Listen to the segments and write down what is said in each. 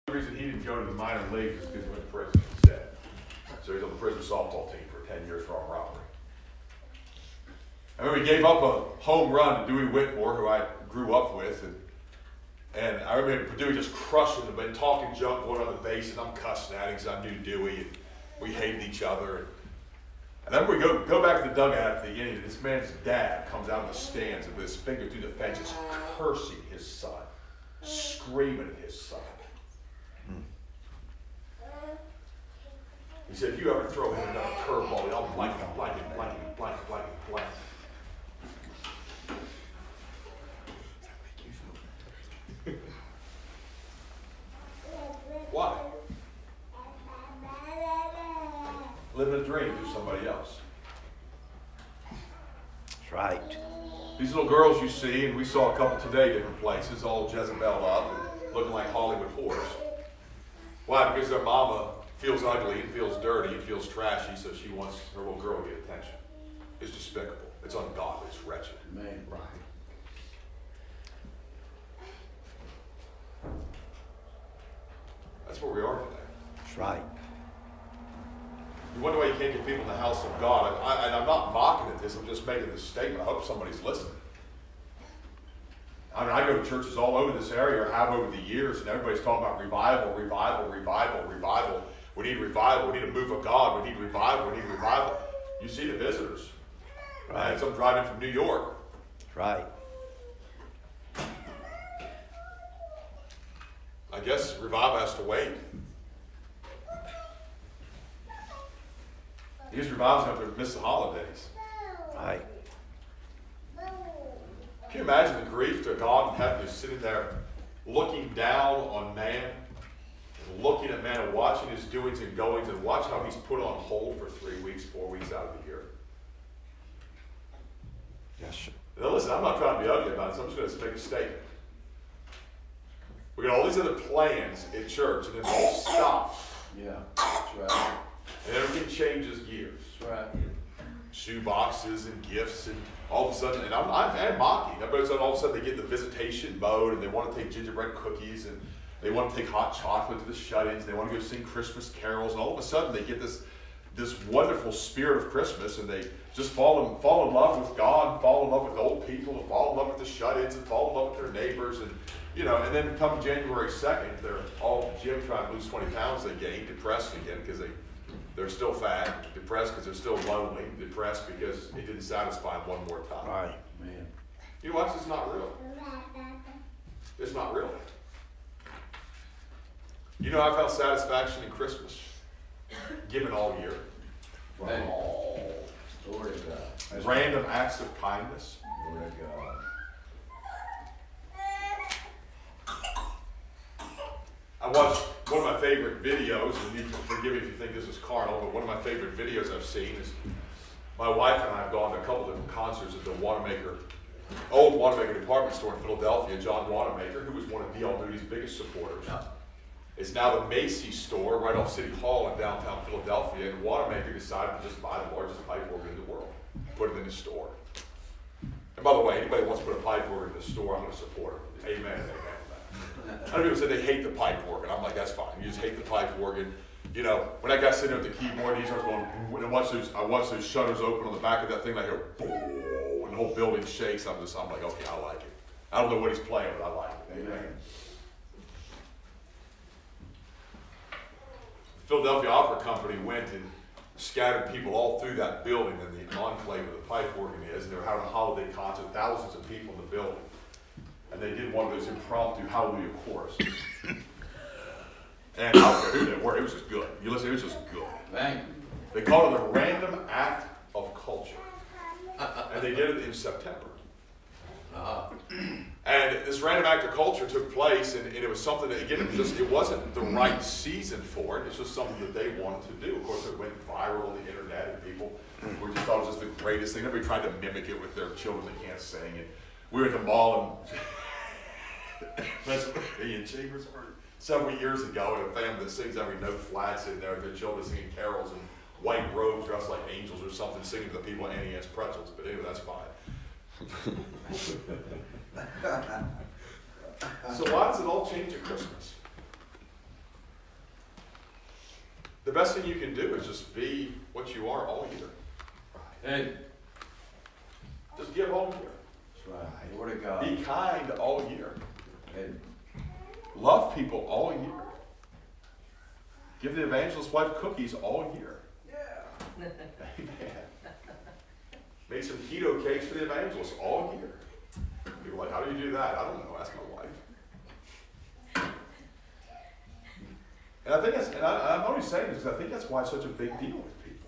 The reason he didn't go to the minor leagues is because he went to prison instead. So he's on the prison softball team for 10 years for armed robbery. I remember he gave up a home run to Dewey Whitmore, who I grew up with, and I remember Dewey just crushing him, but talking junk, going on the base, and I'm cussing at him because I knew Dewey, and we hated each other. And then we go back to the dugout at the inning, and this man's dad comes out of the stands with his finger through the fence, just cursing his son, screaming at his son. He said, if you ever throw him another curveball, I'll blank him, blank him, blank him, blank him, blank him, blank him. Why? Living a dream through somebody else. That's right. These little girls you see, and we saw a couple today, different places, all Jezebel up and looking like Hollywood whores. Why? Because their mama feels ugly and feels dirty and feels trashy, so she wants her little girl to get attention. It's despicable. It's ungodly. It's wretched. Man, right. That's where we are today. That's right. You wonder why you can't get people in the house of God. I'm not mocking at this. I'm just making this statement. I hope somebody's listening. I mean, I go to churches all over this area, or have over the years, and everybody's talking about revival, revival, revival, revival. We need revival. We need a move of God. We need revival. We need revival. You see the visitors. Right. And some driving from New York. That's right. I guess revival has to wait. These revivals have to miss the holidays. Right. Can you imagine the grief to God in heaven who's sitting there looking down on man, and looking at man and watching his doings and goings, and watch how he's put on hold for 3 weeks, 4 weeks out of the year? Yes, sir. Now listen, I'm not trying to be ugly about it, so I'm just going to make a statement. We got all these other plans at church, and then they all stop. Yeah, that's right. And everything changes gears. That's right. Shoe boxes and gifts, and all of a sudden, and I'm mocking. Everybody's all of a sudden they get the visitation mode, and they want to take gingerbread cookies, and they want to take hot chocolate to the shut-ins, they want to go sing Christmas carols, and all of a sudden they get this wonderful spirit of Christmas, and they just fall in love with God, and fall in love with old people, and fall in love with the shut-ins, and fall in love with their neighbors, and and then come January 2nd, they're all at the gym trying to lose 20 pounds they gained, depressed again because they're still fat, depressed because they're still lonely, depressed because it didn't satisfy them one more time. Right. Man. You watch, it's not real. It's not real. You know, I found satisfaction in Christmas, given all year. Man. Glory to God. Random acts of kindness. Glory to God. I watched one of my favorite videos, and you can forgive me if you think this is carnal, but one of my favorite videos I've seen is my wife and I have gone to a couple different concerts at the old Wanamaker department store in Philadelphia. John Wanamaker, who was one of D.L. Moody's biggest supporters, is now the Macy's store right off City Hall in downtown Philadelphia, and Wanamaker decided to just buy the largest pipe organ in the world, put it in his store. And by the way, anybody who wants to put a pipe organ in the store, I'm going to support him. Amen and amen. I know people say they hate the pipe organ. I'm like, that's fine. You just hate the pipe organ. You know, when that guy sitting there at the keyboard, he starts going, and I watch those shutters open on the back of that thing, I hear boom, and the whole building shakes. I'm like, okay, I like it. I don't know what he's playing, but I like it. Amen. The Philadelphia Opera Company went and scattered people all through that building in the enclave where the pipe organ is, and they were having a holiday concert, thousands of people in the building. And they did one of those impromptu Hallelujah choruses. And I don't care who they were, it was just good. You listen, it was just good. Thank They called it a random act of culture. And they did it in September. And this random act of culture took place, and it was something that, again, it wasn't the right season for it. It's just something that they wanted to do. Of course, it went viral on the internet, and people just thought it was just the greatest thing. Everybody tried to mimic it with their children that can't sing. And we were at the mall in Chambersburg several years ago, and a family that sings every note flat sitting there with their children singing carols in white robes dressed like angels or something, singing to the people at Annie Ann's Pretzels. But anyway, that's fine. So why does it all change at Christmas? the best thing you can do is just be what you are all year. And Just give all year. that's right. Word of God. Be kind all year. And Love people all year. Give the evangelist's wife cookies all year. yeah. Amen. Made some keto cakes for the evangelist all year. People are like, how do you do that? I don't know. Ask my wife. And I think that's, and I'm only saying this because I think that's why it's such a big deal with people.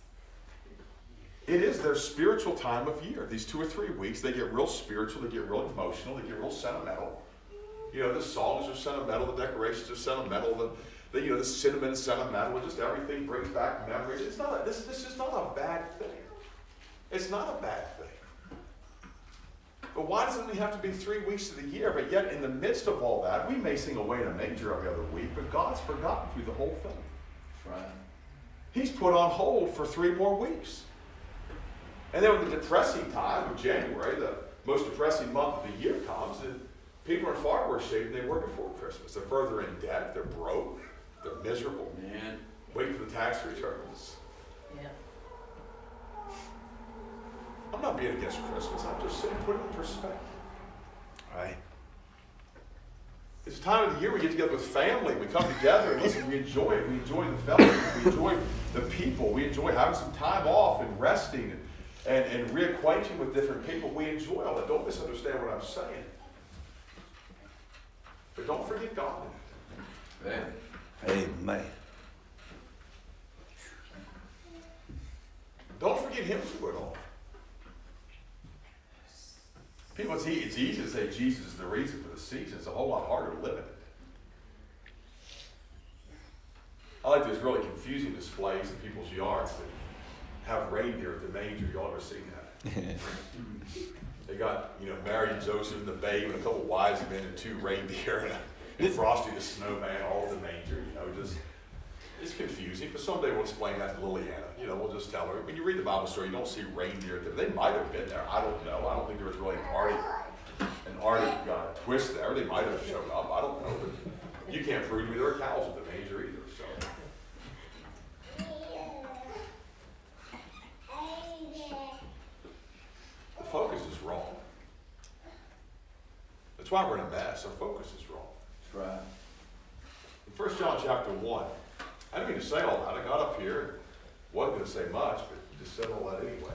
It is their spiritual time of year. These 2 or 3 weeks, they get real spiritual, they get real emotional, they get real sentimental. You know, the songs are sentimental, the decorations are sentimental, the cinnamon is sentimental, and just everything brings back memories. It's not this is not a bad thing. It's not a bad thing. But why does it only have to be 3 weeks of the year? But yet, in the midst of all that, we may sing Away in a Manger every other week, but God's forgotten through the whole thing. That's right. He's put on hold for 3 more weeks. And then when the depressing time of January, the most depressing month of the year comes, and people are in far worse shape than they were before Christmas. They're further in debt, they're broke, they're miserable, Man. waiting for the tax returns. Yeah. I'm not being against Christmas, I'm just saying put it in perspective. Right. It's a time of the year we get together with family, we come together and listen, we enjoy it. We enjoy the fellowship, we enjoy the people, we enjoy having some time off and resting and reacquainting with different people. We enjoy all that. Don't misunderstand what I'm saying. But don't forget God in it. Man. Amen. Don't forget Him through it all. People, it's easy to say Jesus is the reason for the season. It's a whole lot harder to live in it. I like those really confusing displays in people's yards that have reindeer at the manger. Y'all ever seen that? They got, Mary and Joseph and the babe and a couple wise men and 2 reindeer and Frosty the Snowman all at the manger. It's confusing, but someday we'll explain that to Liliana. We'll just tell her. When you read the Bible story, you don't see reindeer there. They might have been there. I don't know. I don't think there was really an Arctic twist there. They might have shown up. I don't know. But you can't prove to me there were cows at the manger either. So the focus is wrong. That's why we're in a mess. Our focus is wrong. That's right. In 1 John chapter 1, I didn't mean to say all that. I got up here and wasn't going to say much, but just said all that anyway.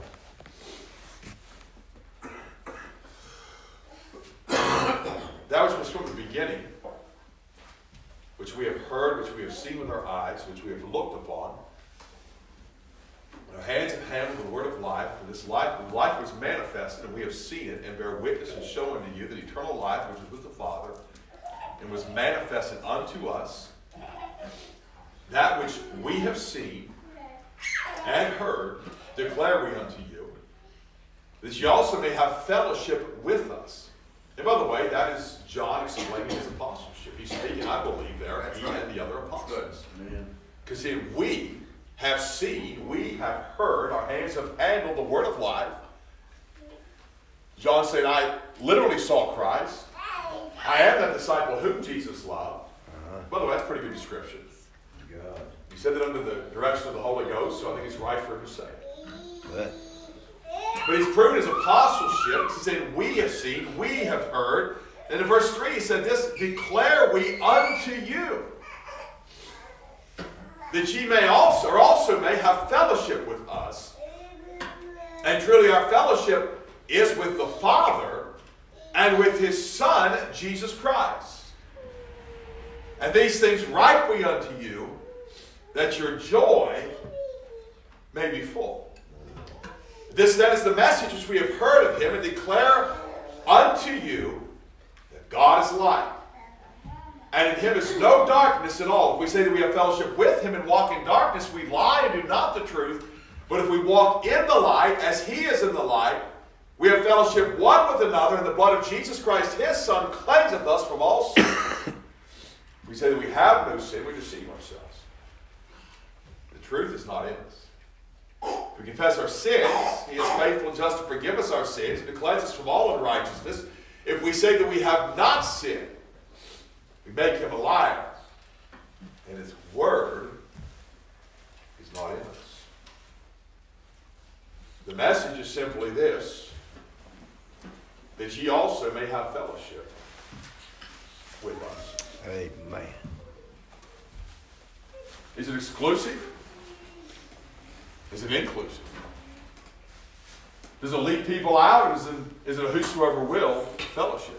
That which was from the beginning, which we have heard, which we have seen with our eyes, which we have looked upon. Our hands have handled the word of life, for this life was manifested, and we have seen it, and bear witness and show unto you that eternal life, which was with the Father, and was manifested unto us. That which we have seen and heard, declare we unto you, that ye also may have fellowship with us. And by the way, that is John explaining his apostleship. He's speaking, I believe, there, he and the other apostles. Because we have seen, we have heard, our hands have handled the word of life. John said, I literally saw Christ. I am that disciple whom Jesus loved. By the way, that's a pretty good description. God. He said that under the direction of the Holy Ghost, so I think it's right for him to say it. Good. But he's proven his apostleship. He said, we have seen, we have heard. And in verse 3, he said this, declare we unto you, that ye may also may have fellowship with us. And truly our fellowship is with the Father and with his Son, Jesus Christ. And these things write we unto you, that your joy may be full. This then is the message which we have heard of him, and declare unto you that God is light, and in him is no darkness at all. If we say that we have fellowship with him and walk in darkness, we lie and do not the truth. But if we walk in the light, as he is in the light, we have fellowship one with another, and the blood of Jesus Christ, his Son, cleanseth us from all sin. If we say that we have no sin, we deceive ourselves. The truth is not in us. If we confess our sins, he is faithful and just to forgive us our sins and to cleanse us from all unrighteousness. If we say that we have not sinned, we make him a liar, and his word simply this, that ye also may have fellowship with us. Amen. Is it exclusive? Is it inclusive? Does it leave people out, or is it a whosoever will fellowship?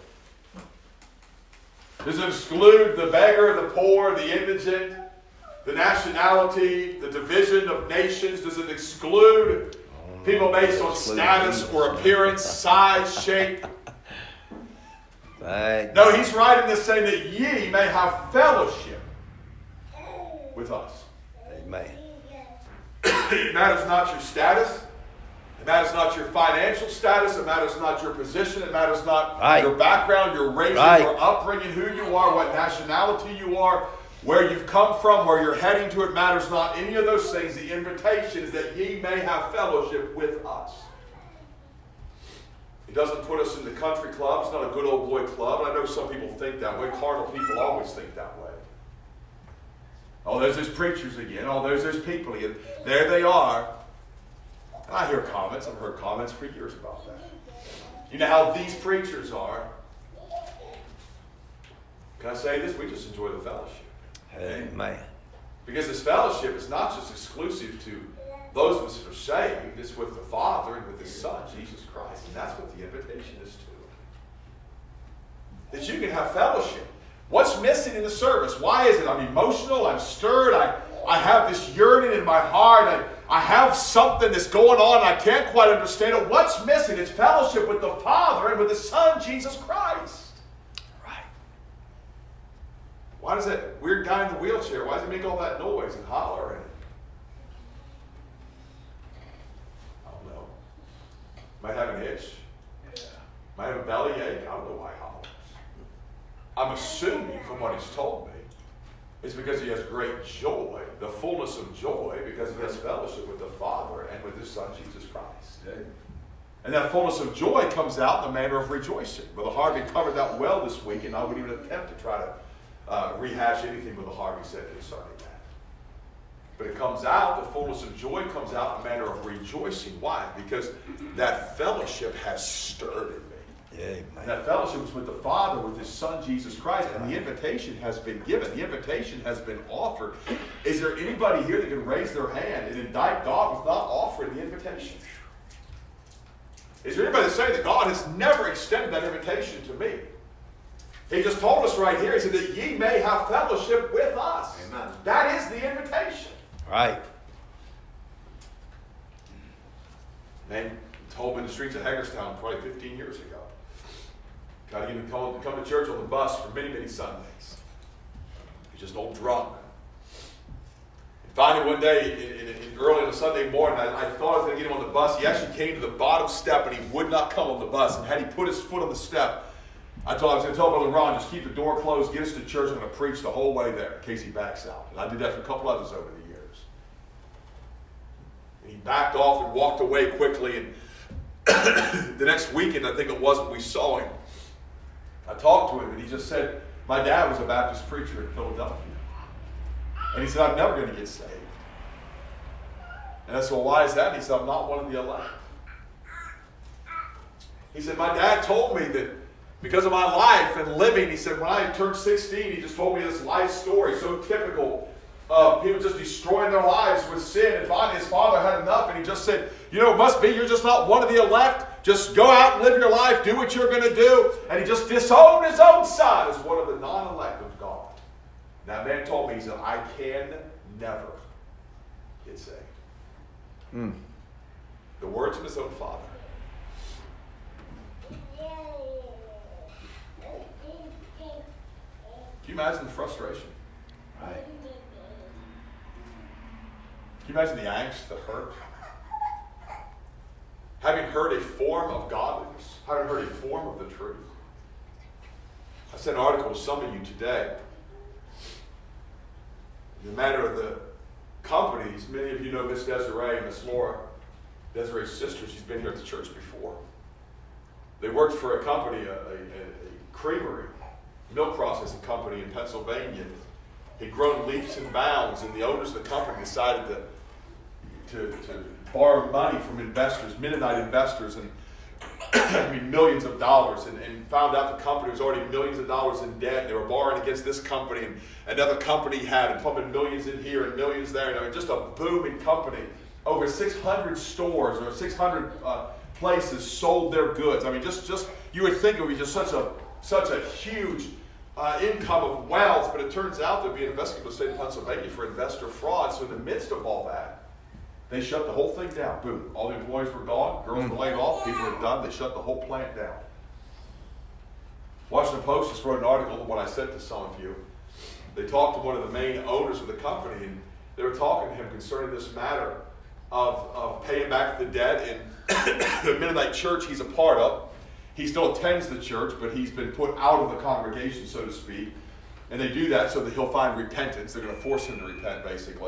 Does it exclude the beggar, the poor, the indigent, the nationality, the division of nations? Does it exclude people based on status or appearance, size, shape? No, he's writing this saying that ye may have fellowship with us. Amen. It matters not your status. It matters not your financial status. It matters not your position. It matters not your background, your race, your upbringing, who you are, what nationality you are, where you've come from, where you're heading to. It matters not any of those things. The invitation is that ye may have fellowship with us. He doesn't put us in the country club. It's not a good old boy club. I know some people think that way. Carnal people always think that way. Oh, there's those preachers again. Oh, there's those people again. There they are. And I hear comments. I've heard comments for years about that. You know how these preachers are. Can I say this? We just enjoy the fellowship. Amen. Because this fellowship is not just exclusive to those of us that are saved. It's with the Father and with His Son, Jesus Christ. And that's what the invitation is to. That you can have fellowship. What's missing in the service? Why is it? I'm emotional. I'm stirred. I have this yearning in my heart. I have something that's going on. I can't quite understand it. What's missing? It's fellowship with the Father and with His Son, Jesus Christ. Right. Why does that weird guy in the wheelchair, why does he make all that noise and holler? I don't know. Might have an itch. Might have a bellyache. I don't know why he hollers. I'm assuming from what he's told me, it's because he has great joy, the fullness of joy, because he has fellowship with the Father and with His Son, Jesus Christ. And that fullness of joy comes out in the manner of rejoicing. Brother Harvey covered that well this week, and I wouldn't even attempt to try to rehash anything Brother Harvey said concerning that. But it comes out, the fullness of joy comes out in the manner of rejoicing. Why? Because that fellowship has stirred in me. Amen. And that fellowship is with the Father, with His Son, Jesus Christ. And the invitation has been given. The invitation has been offered. Is there anybody here that can raise their hand and indict God with not offering the invitation? Is there anybody that's saying that God has never extended that invitation to me? He just told us right here, He said that ye may have fellowship with us. Amen. That is the invitation. Right. Man told me in the streets of Hagerstown probably 15 years ago. God even called to come to church on the bus for many, many Sundays. He's just old drunk. And finally one day, early on a Sunday morning, I thought I was going to get him on the bus. He actually came to the bottom step and he would not come on the bus. And had he put his foot on the step, I was going to tell Brother Ron, just keep the door closed, get us to church. I'm going to preach the whole way there in case he backs out. And I did that for a couple others over the years. And he backed off and walked away quickly. And the next weekend, I think it was, when we saw him, I talked to him and he just said, my dad was a Baptist preacher in Philadelphia. And he said, I'm never going to get saved. And I said, well, why is that? And he said, I'm not one of the elect. He said, my dad told me that because of my life and living, he said, when I turned 16, he just told me this life story so typical of people just destroying their lives with sin. And finally his father had enough and he just said, you know, it must be you're just not one of the elect. Just go out and live your life, do what you're going to do. And he just disowned his own son as one of the non-elect of God. That man told me, he said, I can never get saved. The words of his own father. Can you imagine the frustration? Right. Can you imagine the angst, the hurt? Having heard a form of godliness, having heard a form of the truth. I sent an article to some of you today. In the matter of the companies, many of you know Miss Desiree and Miss Laura, Desiree's sister. She's been here at the church before. They worked for a company, a creamery, milk processing company in Pennsylvania. Had grown leaps and bounds, and the owners of the company decided to borrow money from investors, Mennonite investors, and I mean millions of dollars, and found out the company was already millions of dollars in debt. They were borrowing against this company, and another company had, and pumping millions in here and millions there. And I mean, just a booming company. Over 600 stores or 600 places sold their goods. I mean, just you would think it would be just such a huge income of wealth, but it turns out to be an investigative state of Pennsylvania for investor fraud. So in the midst of all that, they shut the whole thing down. Boom. All the employees were gone. Girls were laid off. People were done. They shut the whole plant down. Washington Post just wrote an article of what I said to some of you. They talked to one of the main owners of the company, and they were talking to him concerning this matter of paying back the debt. And the Mennonite church he's a part of, he still attends the church, but he's been put out of the congregation, so to speak. And they do that so that he'll find repentance. They're going to force him to repent, basically.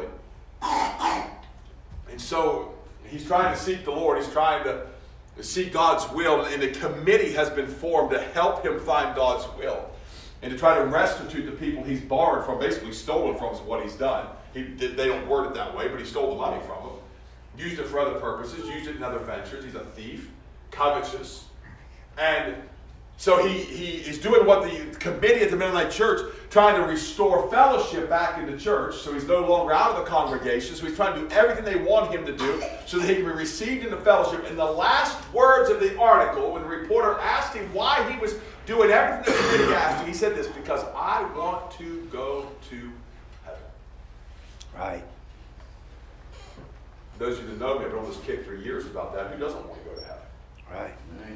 And so he's trying to seek the Lord. He's trying to seek God's will. And a committee has been formed to help him find God's will and to try to restitute the people he's borrowed from, basically stolen from, is what he's done. They don't word it that way, but he stole the money from them. Used it for other purposes, used it in other ventures. He's a thief, covetous. And so he is doing what the committee at the Mennonite church, trying to restore fellowship back in the church. So he's no longer out of the congregation. So he's trying to do everything they want him to do so that he can be received into fellowship. And the last words of the article, when the reporter asked him why he was doing everything the committee asked him, he said this: because I want to go to heaven. Right. Those of you that know me, I've been on this kick for years about that. Who doesn't want to go to heaven? Right.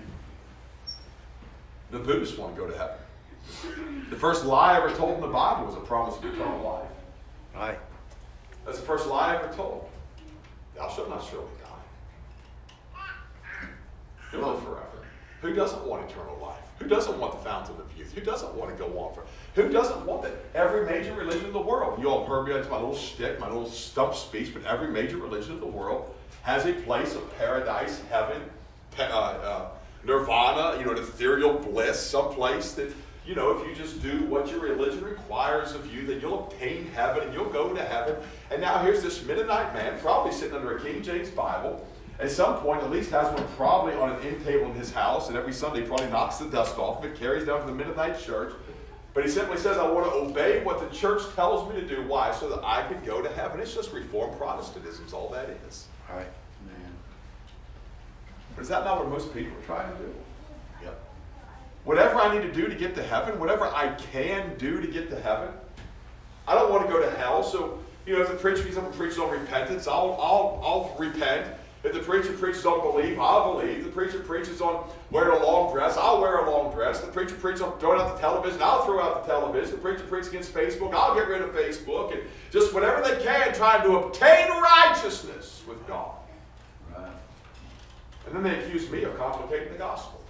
The Buddhists want to go to heaven. The first lie ever told in the Bible was a promise of eternal life. Right. That's the first lie ever told. Thou shalt not surely die. You'll live forever. Who doesn't want eternal life? Who doesn't want the fountain of youth? Who doesn't want to go on for? Who doesn't want that? Every major religion in the world. You all have heard me, that's my little shtick, my little stump speech, but every major religion in the world has a place of paradise, heaven, nirvana, an ethereal bliss, some place that, if you just do what your religion requires of you, then you'll obtain heaven and you'll go to heaven. And now here's this Mennonite man, probably sitting under a King James Bible, at some point at least has one probably on an end table in his house, and every Sunday probably knocks the dust off of it, carries down to the Mennonite church. But he simply says, I want to obey what the church tells me to do. Why? So that I can go to heaven. It's just Reformed Protestantism is all that is. Right. Man. But is that not what most people are trying to do? Yep. Whatever I need to do to get to heaven, whatever I can do to get to heaven, I don't want to go to hell. So, if the preacher preaches on repentance, I'll repent. If the preacher preaches on belief, I'll believe. The preacher preaches on wearing a long dress, I'll wear a long dress. The preacher preaches on throwing out the television, I'll throw out the television. The preacher preaches against Facebook, I'll get rid of Facebook. And just whatever they can, trying to obtain righteousness with God. Right. And then they accuse me of complicating the gospel.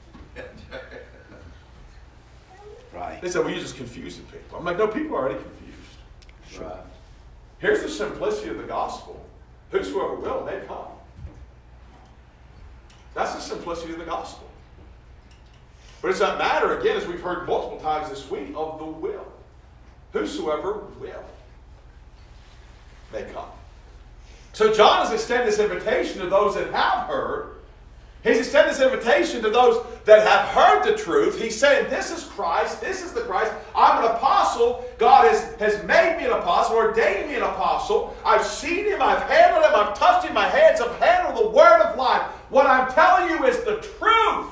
Right. They said, well, you're just confusing people. I'm like, no, people are already confused. Right. Here's the simplicity of the gospel. Whosoever will, may come. That's the simplicity of the gospel. But it's that matter, again, as we've heard multiple times this week, of the will. Whosoever will, may come. So John has extended this invitation to those that have heard. He's extended this invitation to those that have heard the truth. He's saying, this is Christ. This is the Christ. I'm an apostle. God has made me an apostle, ordained me an apostle. I've seen him. I've handled him. I've touched him. My hands have handled the word of life. What I'm telling you is the truth.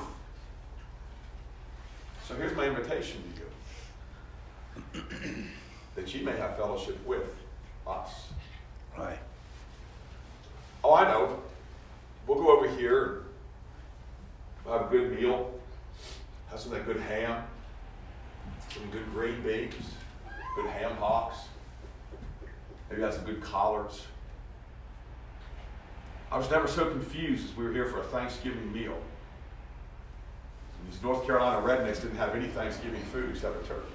So here's my invitation to you. That ye may have fellowship with us. Right. Oh, I know. We'll go over here. We'll have a good meal. Have some of that good ham. Some good green beans. Good ham hocks. Maybe have some good collards. I was never so confused as we were here for a Thanksgiving meal. These North Carolina rednecks didn't have any Thanksgiving food except a turkey.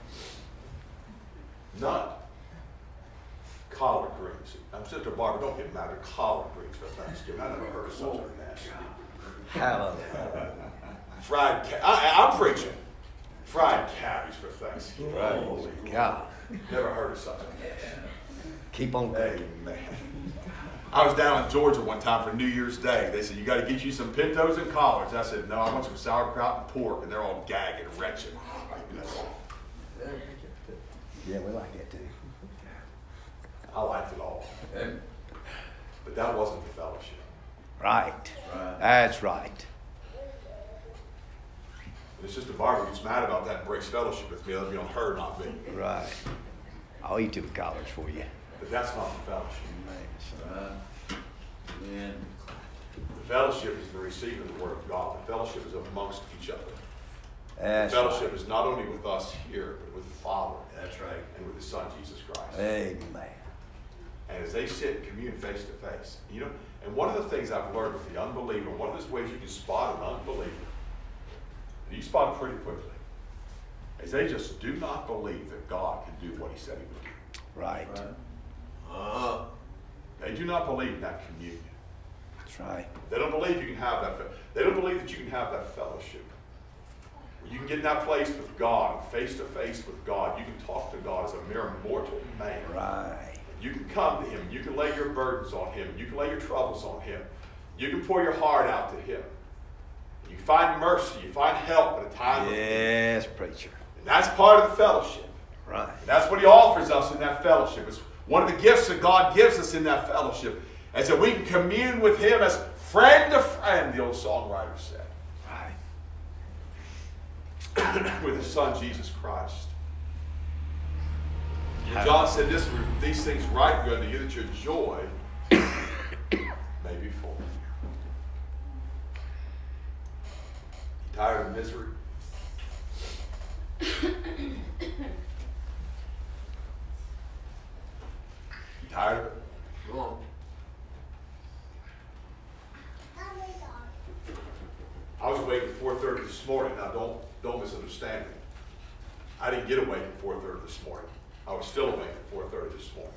None. Collard greens. I'm Sister Barbara, don't get mad at collard greens for Thanksgiving. I never heard of something nasty. Hallelujah. Fried I'm preaching. Fried cabbage for Thanksgiving. Praise God. Never heard of something. Keep on going. Amen. I was down in Georgia one time for New Year's Day. They said, you got to get you some pintos and collards. I said, no, I want some sauerkraut and pork. And they're all gagging, retching. Yeah, we like that too. I liked it all. But that wasn't the fellowship. Right. Right. That's right. It's just a Barbara who's mad about that and breaks fellowship with me. That'll be on her, not me. Right. I'll eat them collars for you. But that's not the fellowship. Right. Amen. The fellowship is the receiving of the Word of God. The fellowship is amongst each other. That's The fellowship right. is not only with us here, but with the Father. That's right. And with His Son, Jesus Christ. Amen. And as they sit and commune face to face, you know, and one of the things I've learned with the unbeliever, one of those ways you can spot an unbeliever, and you spot it pretty quickly, is they just do not believe that God can do what He said He would do. Right. Right. They do not believe in that communion. That's right. They don't believe you can have that. They don't believe that you can have that fellowship. Where you can get in that place with God, face to face with God. You can talk to God as a mere mortal man. Right. You can come to Him. You can lay your burdens on Him. You can lay your troubles on Him. You can pour your heart out to Him. You can find mercy. You find help at a time of need. Yes, preacher. And that's part of the fellowship. Right. And that's what He offers us in that fellowship. It's one of the gifts that God gives us in that fellowship, is that we can commune with Him as friend to friend, the old songwriter said. Right. With His Son, Jesus Christ. And John said these things write good to you, that your joy may be full. You tired of misery? You tired of it? Go on. I was awake at 4:30 this morning. Now, don't misunderstand me. I didn't get awake at 4:30 this morning. I was still awake at 4:30 this morning.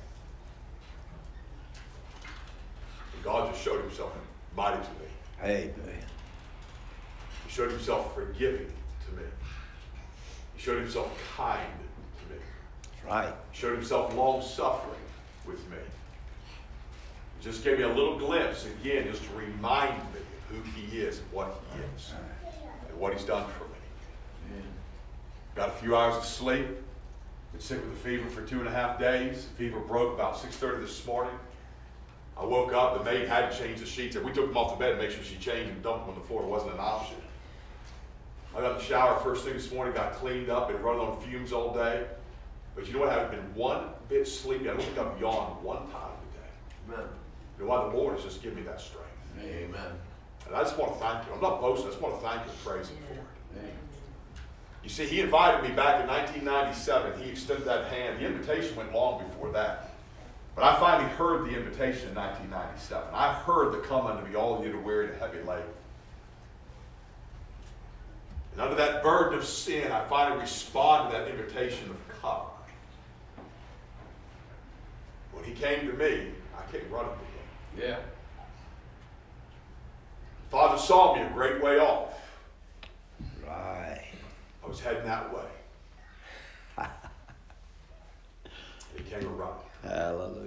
And God just showed Himself mighty to me. Amen. He showed Himself forgiving to me. He showed Himself kind to me. That's right. He showed Himself long-suffering with me. He just gave me a little glimpse, again, just to remind me of who He is and what He is and what He's done for me. Amen. Got a few hours of sleep. Been sick with a fever for 2.5 days. The fever broke about 6:30 this morning. I woke up. The maid had to change the sheets. We took them off the bed to make sure she changed them, dumped them on the floor. It wasn't an option. I got in the shower first thing this morning, got cleaned up, been running on fumes all day. But you know what? I haven't been one bit sleepy. I don't think I've yawned one time today. Amen. You know why? The Lord has just given me that strength. Amen. And I just want to thank Him. I'm not boasting. I just want to thank Him and praise Him for it. Amen. You see, He invited me back in 1997. He extended that hand. The invitation went long before that. But I finally heard the invitation in 1997. I heard the come unto me, all of you that are weary and heavy laden. And under that burden of sin, I finally responded to that invitation of come. When He came to me, I came running to Him. Yeah. Father saw me a great way off. Right. I was heading that way. And He came around. Hallelujah.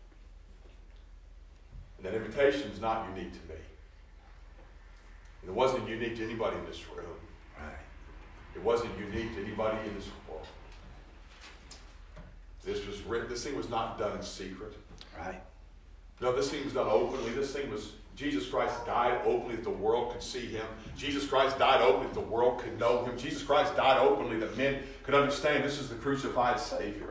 And that invitation is not unique to me. And it wasn't unique to anybody in this room. Right. It wasn't unique to anybody in this world. This was written. This thing was not done in secret. Right. No, this thing was done openly. This thing was, Jesus Christ died openly that the world could see Him. Jesus Christ died openly that the world could know Him. Jesus Christ died openly that men could understand this is the crucified Savior.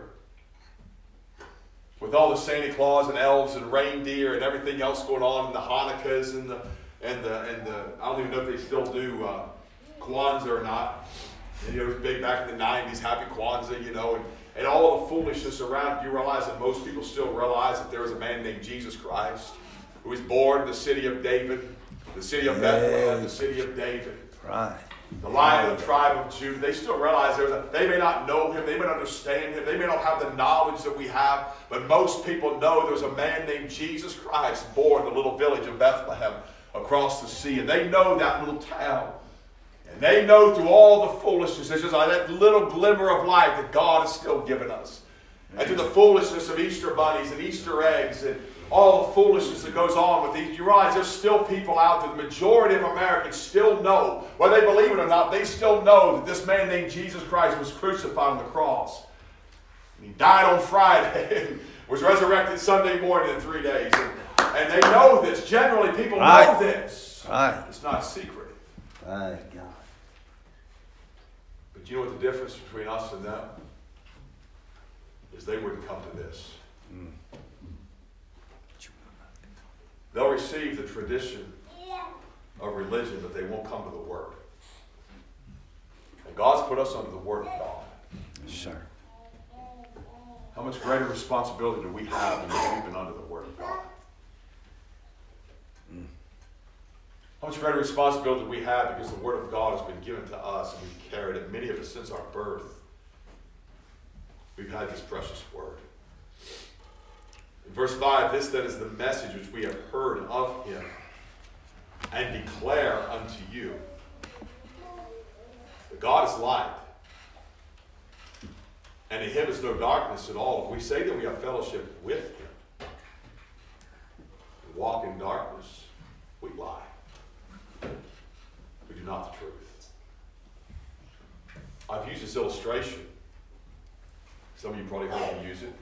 With all the Santa Claus and elves and reindeer and everything else going on, and the Hanukkahs and the I don't even know if they still do Kwanzaa or not. And, you know, it was big back in the 90s, Happy Kwanzaa, you know, and all the foolishness around. Do you realize that most people still realize that there was a man named Jesus Christ who was born in the city of David, the city of Bethlehem, the city of David? Right. The Lion of the tribe of Judah. They still realize they may not know Him, they may not understand Him, they may not have the knowledge that we have, but most people know there's a man named Jesus Christ born in the little village of Bethlehem across the sea. And they know that little town. And they know through all the foolishness, there's just that little glimmer of light that God has still given us. And through the foolishness of Easter bunnies and Easter eggs and all the foolishness that goes on with these, you realize there's still people out there, the majority of Americans still know, whether they believe it or not, they still know that this man named Jesus Christ was crucified on the cross. And he died on Friday and was resurrected Sunday morning in 3 days. And they know this. Generally, people know this. Right. It's not secret. My God. But you know what the difference between us and them is? They wouldn't come to this. They'll receive the tradition of religion, but they won't come to the Word. And God's put us under the Word of God. Sir. How much greater responsibility do we have when we've been under the Word of God? How much greater responsibility do we have because the Word of God has been given to us and we've carried it, many of us since our birth. We've had this precious Word. In verse 5, this then is the message which we have heard of him and declare unto you. That God is light, and in him is no darkness at all. If we say that we have fellowship with him, and walk in darkness, we lie. We do not the truth. I've used this illustration. Some of you probably heard me use it.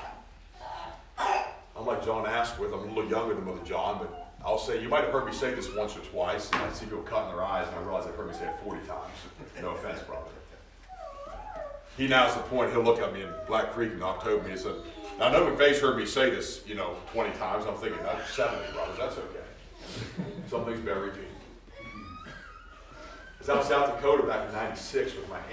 I'm like John Asquith. I'm a little younger than Mother John, but I'll say, you might have heard me say this once or twice, and I see people cutting their eyes, and I realize they've heard me say it 40 times. No offense, brother. He now's the point, he'll look at me in Black Creek in October, and he said, now I know McVeigh's heard me say this, 20 times. I'm thinking, that's 70, brother. That's okay. Some things bear repeating. I was out in South Dakota back in '96 with my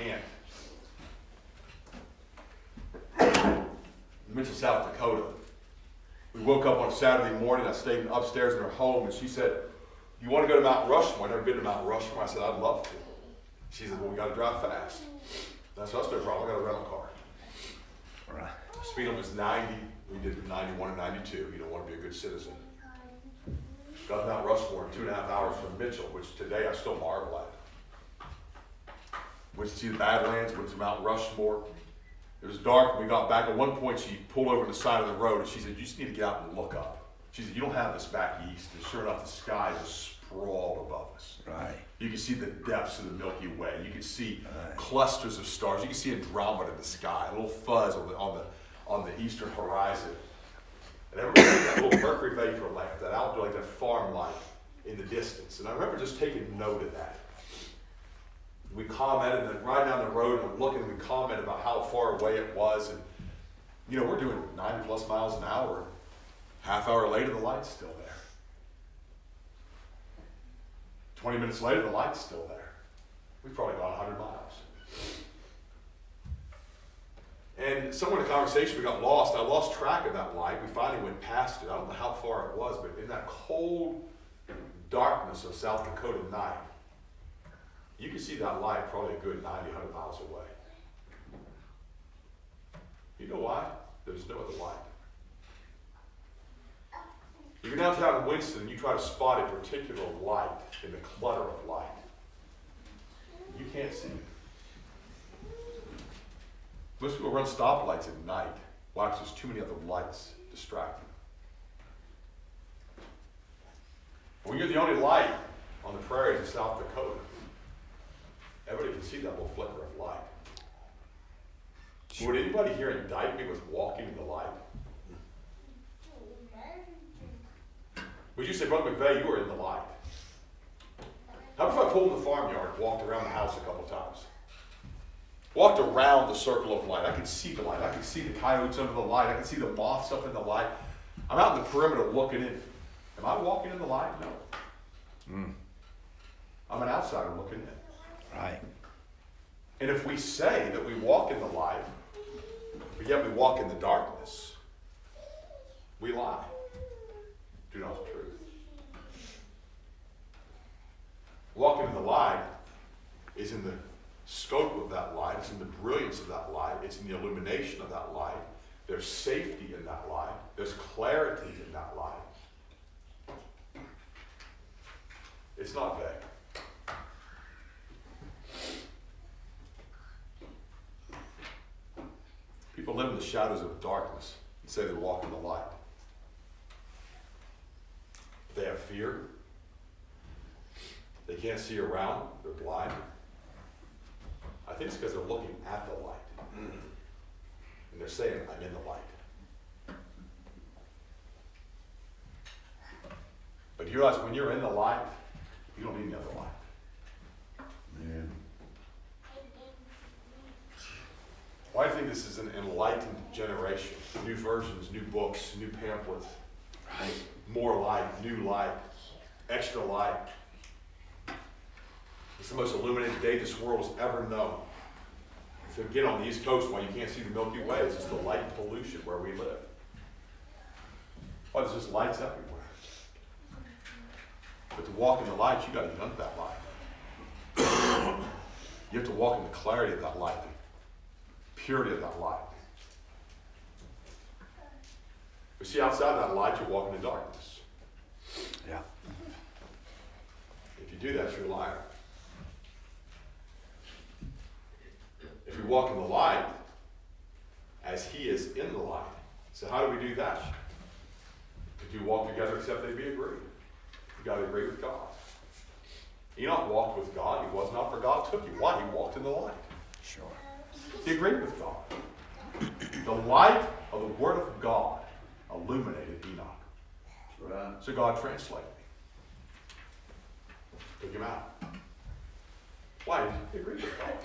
aunt. Mitchell, South Dakota. We woke up on a Saturday morning. I stayed upstairs in her home, and she said, you want to go to Mount Rushmore? I've never been to Mount Rushmore. I said, I'd love to. She said, well, we got to drive fast. That's us, no problem. I got a rental car. Right. Speed limit was 90. We did 91 and 92. You don't want to be a good citizen. Got to Mount Rushmore in 2.5 hours from Mitchell, which today I still marvel at. Went to see the Badlands, went to Mount Rushmore. It was dark. We got back. At one point, she pulled over to the side of the road, and she said, you just need to get out and look up. She said, you don't have this back east. And sure enough, the sky just sprawled above us. Right. You can see the depths of the Milky Way. You can see clusters of stars. You can see Andromeda in the sky, a little fuzz on the eastern horizon. And everybody had that little Mercury vapor light, that outdoor, like that farm light in the distance. And I remember just taking note of that. We commented, and right down the road, and I'm looking, and we commented about how far away it was. And, we're doing 90 plus miles an hour. Half hour later, the light's still there. 20 minutes later, the light's still there. We've probably gone 100 miles. And somewhere in the conversation, we got lost. I lost track of that light. We finally went past it. I don't know how far it was, but in that cold darkness of South Dakota night, you can see that light probably a good 90, 100 miles away. You know why? There's no other light. You go downtown in Winston and you try to spot a particular light in the clutter of light. You can't see it. Most people run stoplights at night. Why? Because there's too many other lights distracting. When you're the only light on the prairies of South Dakota, everybody can see that little flicker of light. Would anybody here indict me with walking in the light? Would you say, Brother McVeigh, you were in the light? How about if I pulled in the farmyard and walked around the house a couple times? Walked around the circle of light. I could see the light. I could see the coyotes under the light. I could see the moths up in the light. I'm out in the perimeter looking in. Am I walking in the light? No. I'm an outsider looking in. Right. And if we say that we walk in the light, but yet we walk in the darkness, we lie. Do not the truth. Walking in the light is in the scope of that light. It's in the brilliance of that light. It's in the illumination of that light. There's safety in that light. There's clarity in that light. It's not vague. People live in the shadows of darkness and say they walk in the light. They have fear. They can't see around. They're blind. I think it's because they're looking at the light. And they're saying, I'm in the light. But you realize when you're in the light, you don't need another light. Man. Why do you think this is an enlightened generation? New versions, new books, new pamphlets, more light, new light, extra light. It's the most illuminated day this world has ever known. So again, on the East Coast, why you can't see the Milky Way, it's just the light pollution where we live. Why there's just lights everywhere. But to walk in the light, you got to get under that light. You have to walk in the clarity of that light, the purity of that light. But see, outside that light, you're walking in darkness. Yeah. If you do that, you're a liar. If we walk in the light, as He is in the light. So how do we do that? If you walk together except they be agreed. You got to agree with God. Enoch walked with God. He was not, for God took him. Why? He walked in the light. Sure. He agreed with God. The light of the Word of God illuminated Enoch. Right. So God translated him. Took him out. Why? He agreed with God.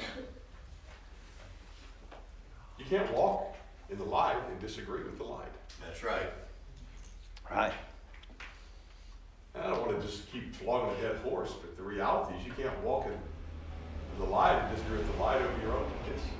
You can't walk in the light and disagree with the light. That's right. Right. And I don't want to just keep flogging a dead horse, but the reality is you can't walk in the light and disagree with the light over your own condition,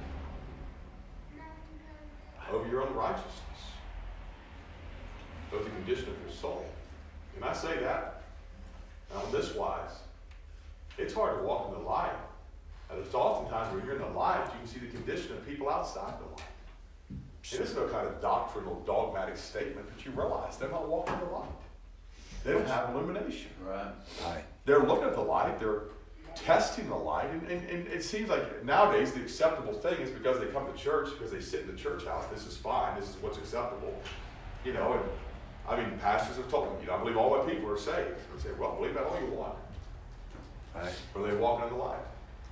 over your own righteousness, over the condition of your soul. Can I say that? Now, in this wise, it's hard to walk in the light. And it's oftentimes when you're in the light, you can see the condition of people outside the light. And it's no kind of doctrinal, dogmatic statement, but you realize they're not walking in the light. They don't have illumination. Right. Right. They're looking at the light, they're testing the light, and it seems like nowadays the acceptable thing is because they come to church, because they sit in the church house, this is fine, this is what's acceptable. You know, and I mean, pastors have told me, I believe all my people are saved. I say, well, believe that all you want. Right. But are they walking in the light?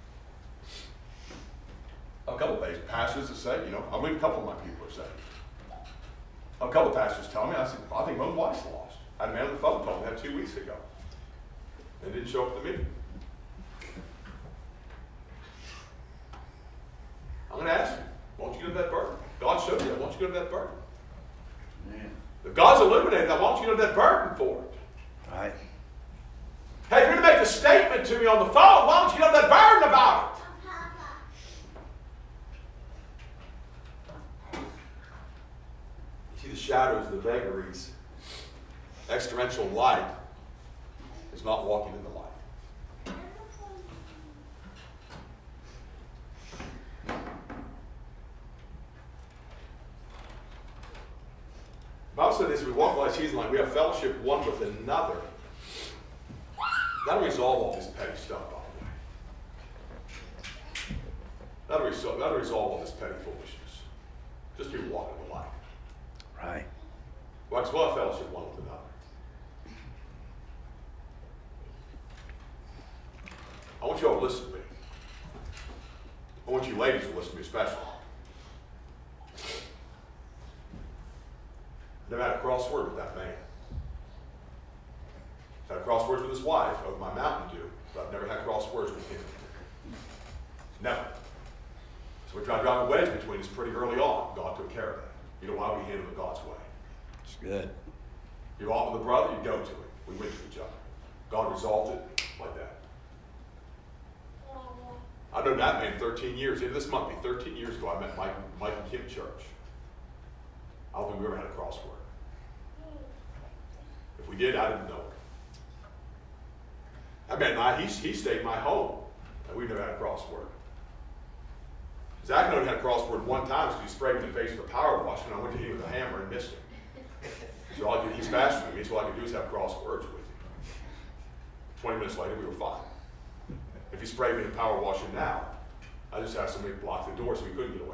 A couple of pastors that say, I believe a couple of my people are saved. A couple of pastors tell me, I said, I think my wife's lost. I had a man on the phone told me that 2 weeks ago. They didn't show up at the meeting. I'm going to ask you, why don't you get up that burden? God showed you that. Why don't you get up that burden? Man. If God's illuminated that, why don't you get up that burden for it? Right. Hey, if you're going to make a statement to me on the phone, why don't you get up that burden about it? See the shadows, the vagaries. Experiential light is not walking in the light. The Bible said this, we walk by season light, we have fellowship one with another. That'll resolve all this petty stuff, by the way. That'll resolve all this petty foolishness. Just people walking in the light. Right. Well, we'll have fellowship one with another. I want you all to listen to me. I want you ladies to listen to me especially. I never had a crossword with that man. I've had crosswords with his wife over my Mountain Dew, but I've never had crosswords with him. Never. So we tried to drive a wedge between us pretty early on. God took care of that. You know why? We handled it God's way. It's good. You want with a brother, you go to him. We went to each other. God resolved it like that. I've known that man 13 years. This month, 13 years ago, I met Mike and Kim Church. I don't think we ever had a crossword. If we did, I didn't know it. That man, he stayed in my home, and we never had a crossword. Zach and I had a crossword one time because he sprayed me in the face with a power wash, and I went to him with a hammer and missed him. So he's faster than me, so all I could do is have crosswords with him. 20 minutes later, we were fine. If he sprayed me in a power washer now, I just had somebody block the door so he couldn't get away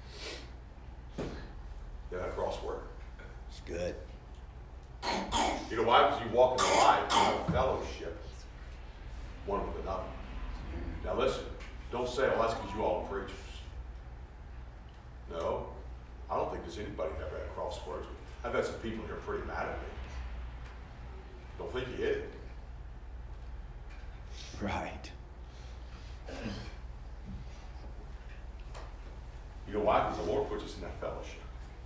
from me. They had a crossword. It's good. You know why? Because you walk in the light, you have fellowship one with another. Now listen, don't say, oh, that's because you all are preachers. No, I don't think there's anybody I've ever had cross words with. I've had some people here pretty mad at me. Don't think you hit it. Right. You know why? Because the Lord puts us in that fellowship.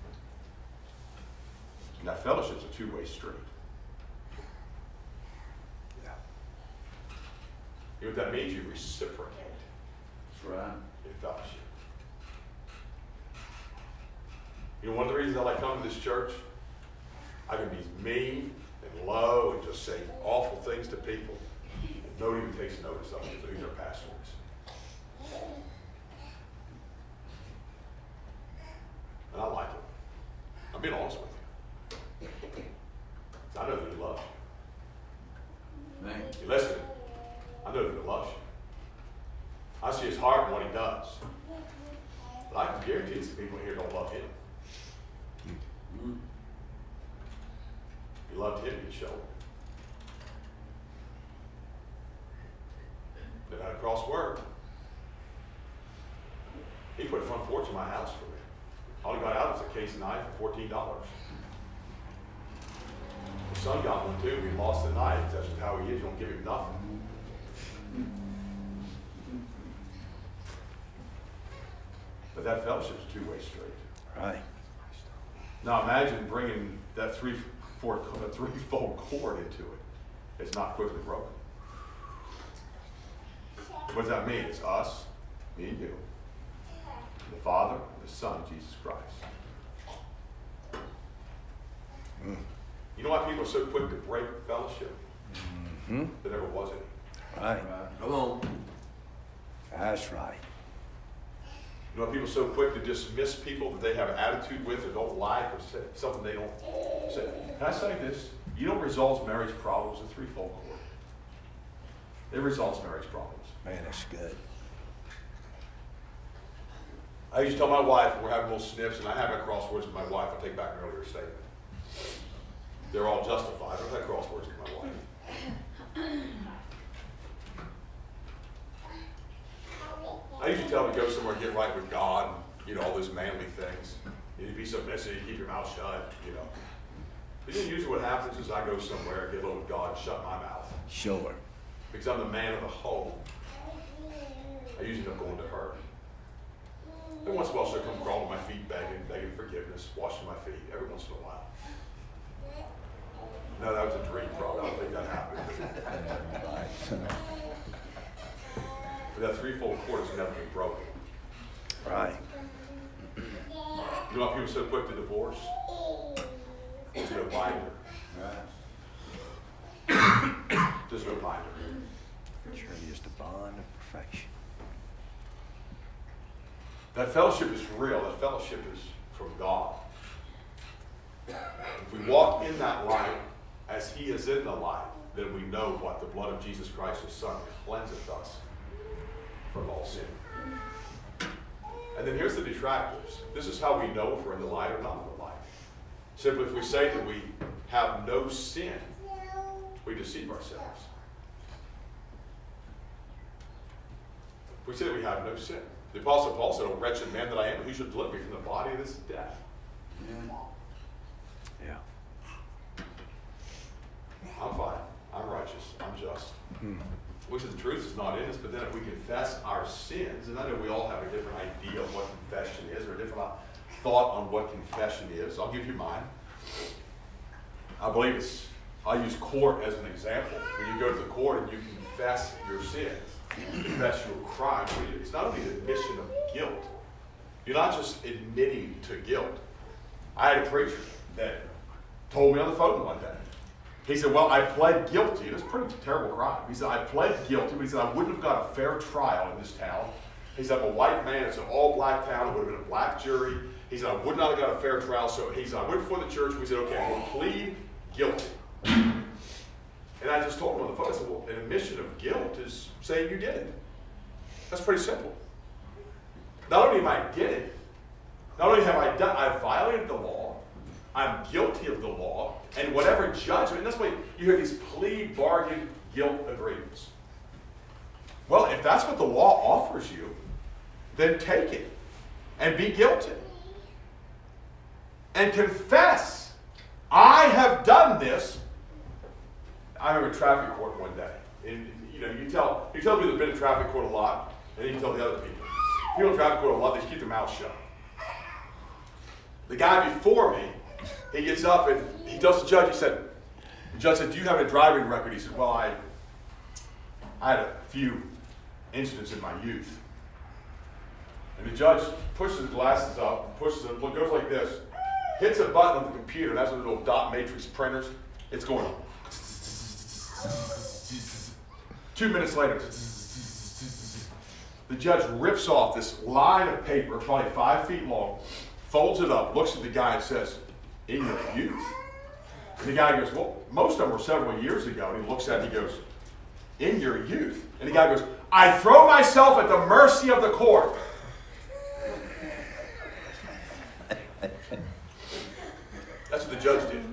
And that fellowship's a two-way street. Yeah. You know what that means? You reciprocate That's right. in fellowship. You know, one of the reasons I like coming to this church, I can be mean and low and just say awful things to people. And nobody even takes notice of it because these are pastors. And I like it. I'm being honest with you. 'Cause I know that he loves you. Man. You listen, I know that he loves you. I see his heart in what he does. But I can guarantee some people here don't love him. If you loved him, you'd show it. Then I had a cross word. He put a front porch in my house for me. All he got out was a case of knife for $14. My son got one too. He lost the knife. That's just how he is. You don't give him nothing. But that fellowship's a two-way street. Right. Now imagine bringing that threefold cord into it. It's not quickly broken. What does that mean? It's us, me and you, the Father, and the Son, Jesus Christ. You know why people are so quick to break fellowship? Mm-hmm. There never was any. Right. Come on. That's right. You know why people are so quick to dismiss people that they have an attitude with or don't like or say something they don't say? Can I say this? You don't resolve marriage problems with threefold cord. It resolves marriage problems. Man, that's good. I used to tell my wife when we're having little snips, and I have had crosswords with my wife. I take back an earlier statement. They're all justified. I've had crosswords with my wife. I usually tell them to go somewhere and get right with God, and, you know, all those manly things. You be submissive, you keep your mouth shut, you know. But then usually what happens is I go somewhere, get alone with God, shut my mouth. Sure. Because I'm the man of the home. I usually end up going to her. Every once in a while she'll come crawling to my feet, begging forgiveness, washing my feet, every once in a while. No, that was a dream, probably. I don't think that happened. But that threefold cord has never been broken. Right. You know why people are so quick to divorce? There's no binder. There's no binder. Surely is the bond of perfection. That fellowship is real. That fellowship is from God. If we walk in that light as he is in the light, then we know what the blood of Jesus Christ, his Son, cleanseth us from all sin. And then here's the detractors. This is how we know if we're in the light or not in the light. Simply, if we say that we have no sin, we deceive ourselves. If we say that we have no sin. The Apostle Paul said, "O wretched man that I am, who should deliver me from the body of this death?" Yeah. I'm fine. I'm righteous. I'm just. Which of the truth is not in us, but then if we confess our sins, and I know we all have a different idea of what confession is, or a different thought on what confession is. I'll give you mine. I believe I use court as an example. When you go to the court and you confess your sins, you confess your crime, it's not only an admission of guilt. You're not just admitting to guilt. I had a preacher that told me on the phone one day. He said, well, I pled guilty. It's a pretty terrible crime. He said, I pled guilty, but he said, I wouldn't have got a fair trial in this town. He said, I'm a white man. It's an all-black town. It would have been a black jury. He said, I would not have got a fair trial. So he said, I went before the church. We said, okay, I'm going to plead guilty. And I just told him on the phone, I said, well, an admission of guilt is saying you did it. That's pretty simple. Not only am I did it, not only have I violated the law, I'm guilty of the law, and whatever judgment, and that's why you hear these plea bargain guilt agreements. Well, if that's what the law offers you, then take it and be guilty. And confess, I have done this. I remember traffic court one day. And, you tell people who've been in traffic court a lot, and then you tell the other people. People in traffic court a lot, they just keep their mouth shut. The guy before me, he gets up and he tells the judge, the judge said, do you have a driving record? He said, well, I had a few incidents in my youth. And the judge pushes his glasses up, goes like this, hits a button on the computer, and that's one of the little dot matrix printers. It's going on. 2 minutes later, the judge rips off this line of paper, probably 5 feet long, folds it up, looks at the guy and says, in your youth? And the guy goes, well, most of them were several years ago. And he looks at it and he goes, in your youth? And the guy goes, I throw myself at the mercy of the court. That's what the judge did.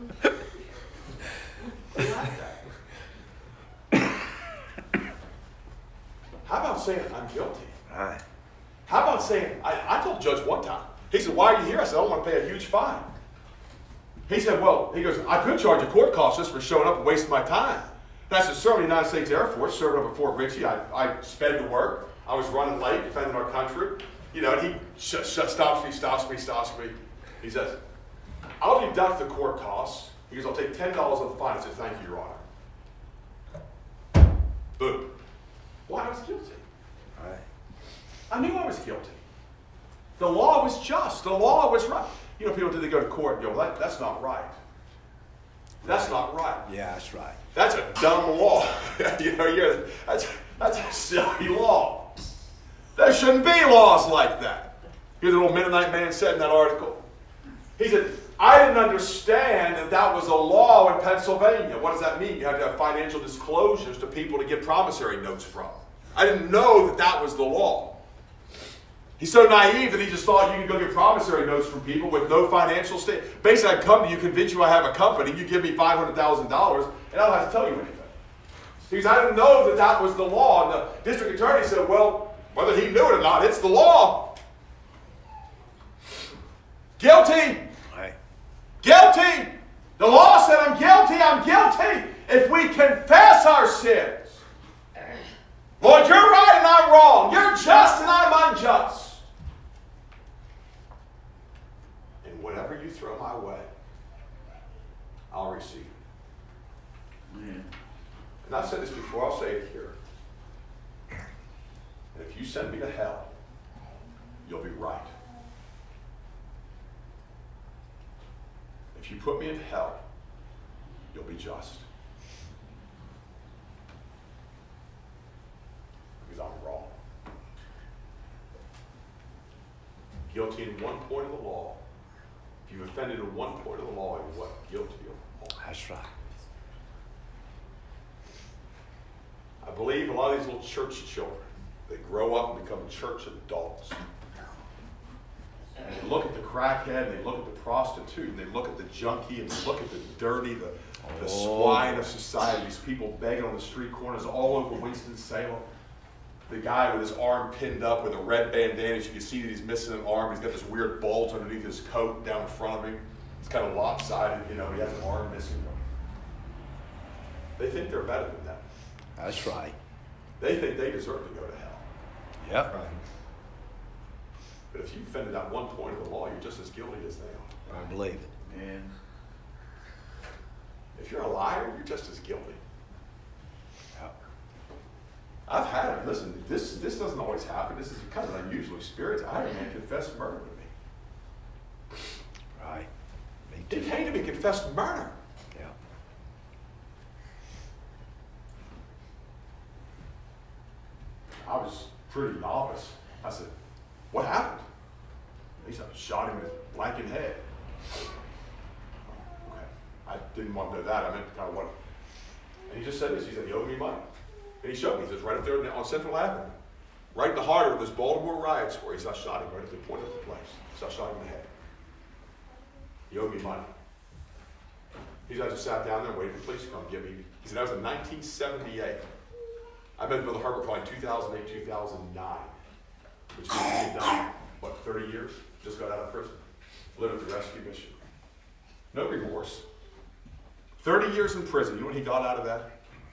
How about saying I'm guilty? Right. How about saying, I told the judge one time, he said, why are you here? I said, I don't want to pay a huge fine. He said, he goes, I could charge a court cost just for showing up and wasting my time. And I said, served in the United States Air Force, served up at Fort Ritchie. I sped to work. I was running late, defending our country. And he stops me. He says, I'll deduct the court costs. He goes, I'll take $10 off the fine. I said, thank you, Your Honor. Boom. Why? I was guilty. Right. I knew I was guilty. The law was just. The law was right. People they go to court and go, well, that's not right. That's not right. Yeah, that's right. That's a dumb law. That's a silly law. There shouldn't be laws like that. Here's the little Mennonite man said in that article. He said, I didn't understand that was a law in Pennsylvania. What does that mean? You have to have financial disclosures to people to get promissory notes from. I didn't know that was the law. He's so naive that he just thought you could go get promissory notes from people with no financial statement. Basically, I'd come to you, convince you I have a company, you give me $500,000, and I don't have to tell you anything. Because I didn't know that was the law. And the district attorney said, well, whether he knew it or not, it's the law. Guilty. Right. Guilty. The law said I'm guilty. I'm guilty. If we confess our sins. Lord, you're right and I'm wrong. You're just and I'm unjust. And whatever you throw my way, I'll receive it. And I've said this before, I'll say it here. And if you send me to hell, you'll be right. If you put me in hell, you'll be just. Because I'm wrong. Guilty in one point of the law. If you've offended in one point of the law, you're what? Guilty of all. That's right. I believe a lot of these little church children, they grow up and become church adults. And they look at the crackhead, they look at the prostitute, and they look at the junkie, and they look at the dirty, the swine of society, these people begging on the street corners all over Winston-Salem. The guy with his arm pinned up with a red bandana, you can see that he's missing an arm. He's got this weird bulge underneath his coat down in front of him. It's kind of lopsided, he has an arm missing. They think they're better than that. That's right. They think they deserve to go to hell. Yep. Right. But if you offended that one point of the law, you're just as guilty as they are. I believe it. Man. If you're a liar, you're just as guilty. Yep. I've had it. Listen, this doesn't always happen. This is kind of an unusual experience. I had a man confess murder to me. Right. Me He too. came to me and confessed murder. Yeah. I was pretty novice. I said, what happened? He said, I shot him in his blanket head. Okay. I didn't want to know that. I meant kind of what. And he just said this. He said, he owed me money. And he showed me. He says, right up there on Central Avenue. Right in the heart of this Baltimore riots where he said, I shot him right at the point of the place. So I shot him in the head. He owed me money. He said, I just sat down there and waited for the police to come get me. He said, that was in 1978. I've been to Brother Harbor probably 2008, 2009, which means he had done, what, 30 years? Just got out of prison. Lived at the rescue mission. No remorse. 30 years in prison. You know what he got out of that?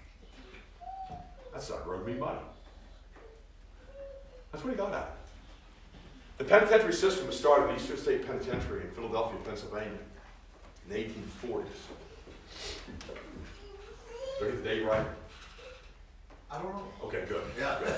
That sucker owed me money. That's what he got out of it. The penitentiary system was started at Eastern State Penitentiary in Philadelphia, Pennsylvania in the 1840s. Did I get the date right? I don't know. Okay, good. Yeah. Good.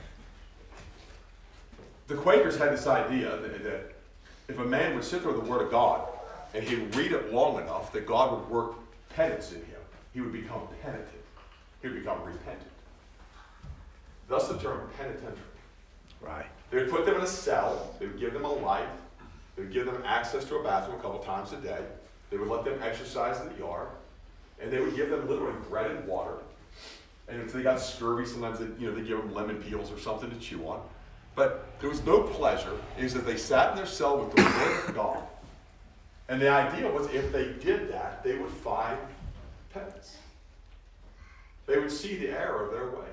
The Quakers had this idea that if a man would sit there with the Word of God and he would read it long enough, that God would work penance in him. He would become penitent. He would become repentant. Thus the term penitentiary. Right. They would put them in a cell. They would give them a light. They would give them access to a bathroom a couple times a day. They would let them exercise in the yard. And they would give them literally bread and water. And if they got scurvy, sometimes they give them lemon peels or something to chew on. But there was no pleasure. It was that they sat in their cell with the Word of God. And the idea was if they did that, they would find penance. They would see the error of their ways.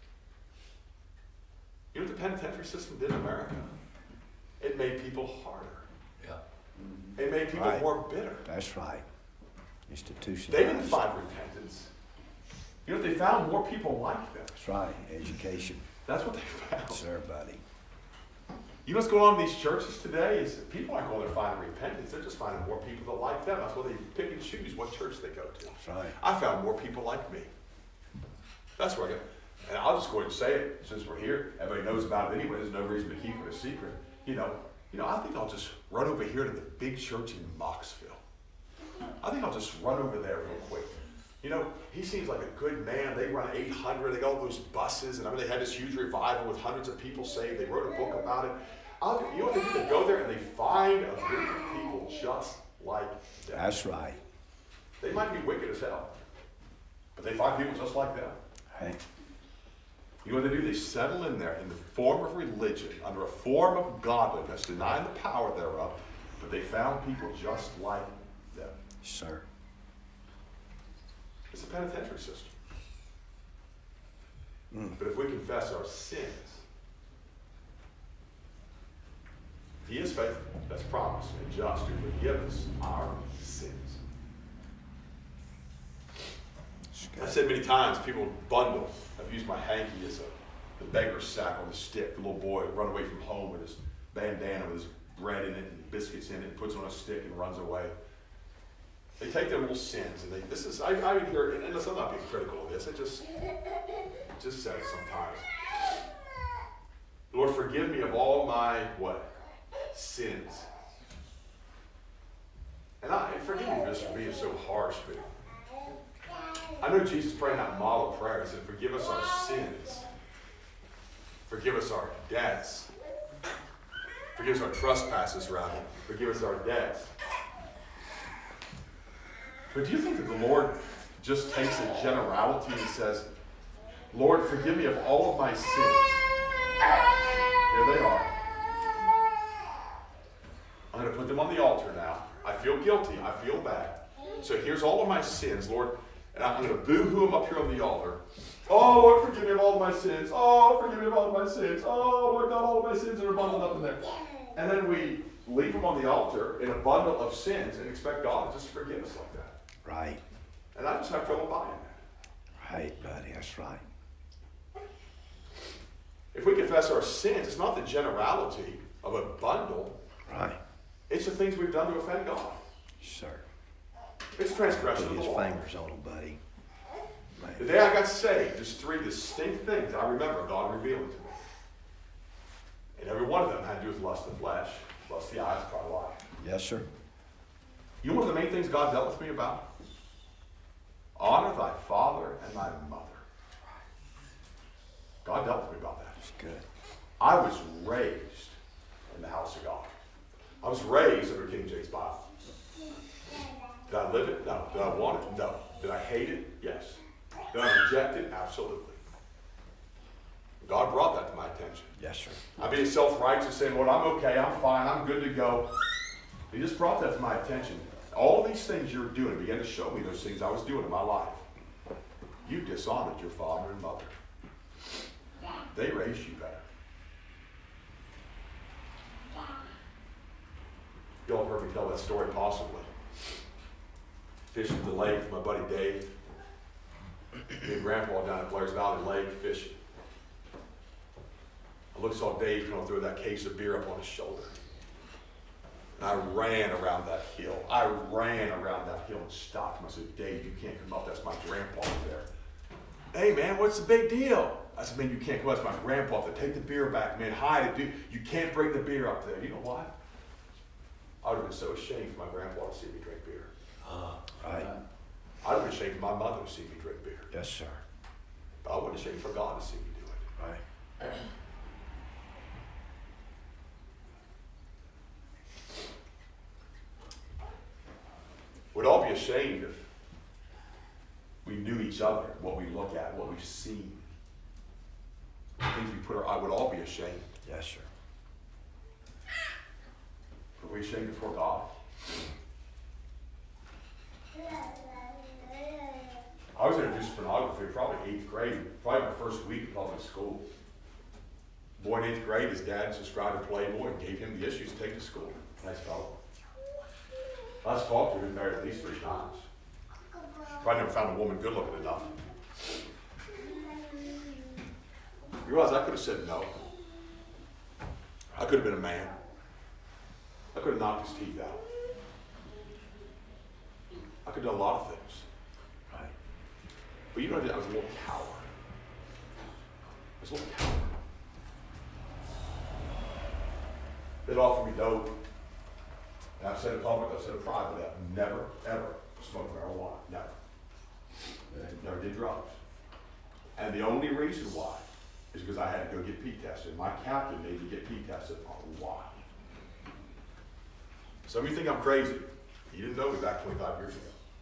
You know what the penitentiary system did in America? It made people harder. Yeah. It made people Right. more bitter. That's right. Institutionalized. They didn't find repentance. You know what they found? More people like them. That's right. Education. That's what they found. Sir, buddy. You know what's going on in these churches today is that people aren't going there finding repentance. They're just finding more people that like them. That's why they pick and choose what church they go to. That's right. I found more people like me. That's where I go. And I'll just go ahead and say it since we're here. Everybody knows about it anyway. There's no reason to keep it a secret. I think I'll just run over here to the big church in Moxville. I think I'll just run over there real quick. He seems like a good man. They run 800. They got all those buses. And they had this huge revival with hundreds of people saved. They wrote a book about it. You know what they do? They go there and they find a group of people just like them. That's right. They might be wicked as hell, but they find people just like them. Hey. You know what they do? They settle in there in the form of religion, under a form of godliness, denying the power thereof, but they found people just like them. Sir. It's a penitentiary system. But if we confess our sins, He is faithful, that's promised, and just to forgive us our sins. I've said many times, people bundle. I've used my hanky as the beggar's sack on the stick. The little boy run away from home with his bandana with his bread in it and biscuits in it, and puts it on a stick and runs away. They take their little sins, and I would hear, and listen, I'm not being critical of this, it just says sometimes, Lord, forgive me of all my, what? Sins. And forgive me for being so harsh, but I know Jesus prayed that model prayer. He said, forgive us our sins. Forgive us our debts. Forgive us our trespasses, rather. Forgive us our debts. But do you think that the Lord just takes a generality and says, Lord, forgive me of all of my sins? Here they are. I'm going to put them on the altar now. I feel guilty. I feel bad. So here's all of my sins, Lord. And I'm going to boo-hoo them up here on the altar. Oh, Lord, forgive me of all of my sins. Oh, forgive me of all of my sins. Oh, Lord God, all of my sins are bundled up in there. And then we leave them on the altar in a bundle of sins and expect God to just forgive us like that. Right. And I just have trouble buying that. Right, buddy. That's right. If we confess our sins, it's not the generality of a bundle. Right. It's the things we've done to offend God. Sir. It's transgression Put of the his law. fingers on him, buddy. Man. The day I got saved, there's three distinct things I remember God revealing to me. And every one of them had to do with lust of the flesh, lust of the eyes, pride of life. Yes, sir. You know one of the main things God dealt with me about? Honor thy father and thy mother. God dealt with me about that. That's good. I was raised in the house of God. I was raised under King James Bible. Did I live it? No. Did I want it? No. Did I hate it? Yes. Did I reject it? Absolutely. God brought that to my attention. Yes, sir. I'm being self-righteous, saying, Lord, I'm okay, I'm fine, I'm good to go. He just brought that to my attention. All these things you're doing began to show me those things I was doing in my life. You dishonored your father and mother. They raised you better. Y'all heard me tell that story possibly. Fishing at the lake with my buddy Dave. Me and Grandpa down at Blair's Valley Lake fishing. I saw Dave come through that case of beer up on his shoulder. And I ran around that hill. And stopped him. I said, Dave, you can't come up. That's my grandpa up there. Hey, man, what's the big deal? I said, man, you can't come up. That's my grandpa up there. Take the beer back, man. Hide it, dude. You can't bring the beer up there. You know why? I would have been so ashamed for my grandpa to see me drink beer. Right. I would have been ashamed for my mother to see me drink beer. Yes, sir. But I wasn't ashamed for God to see me do it. Right. We'd all be ashamed if we knew each other, what we look at, what we've seen. The things we put our eye, would all be ashamed. Yes, sir. Are we ashamed before God? I was introduced to pornography probably 8th grade, probably my first week of public school. Boy in 8th grade, his dad subscribed to Playboy and gave him the issues to take to school. Nice fellow. Last talked to him, married at least 3 times. Probably never found a woman good looking enough. You realize I could have said no. I could have been a man. I could have knocked his teeth out. I could have done a lot of things. Right. But you know what I did? I was a little coward. I was a little coward. They'd offer me dope. And I've said it publicly, I've said it privately, I've never, ever smoked marijuana. Never. Never did drugs. And the only reason why is because I had to go get pee tested. My captain made me get pee tested for a while. Some of you think I'm crazy. You didn't know me back 25 years ago.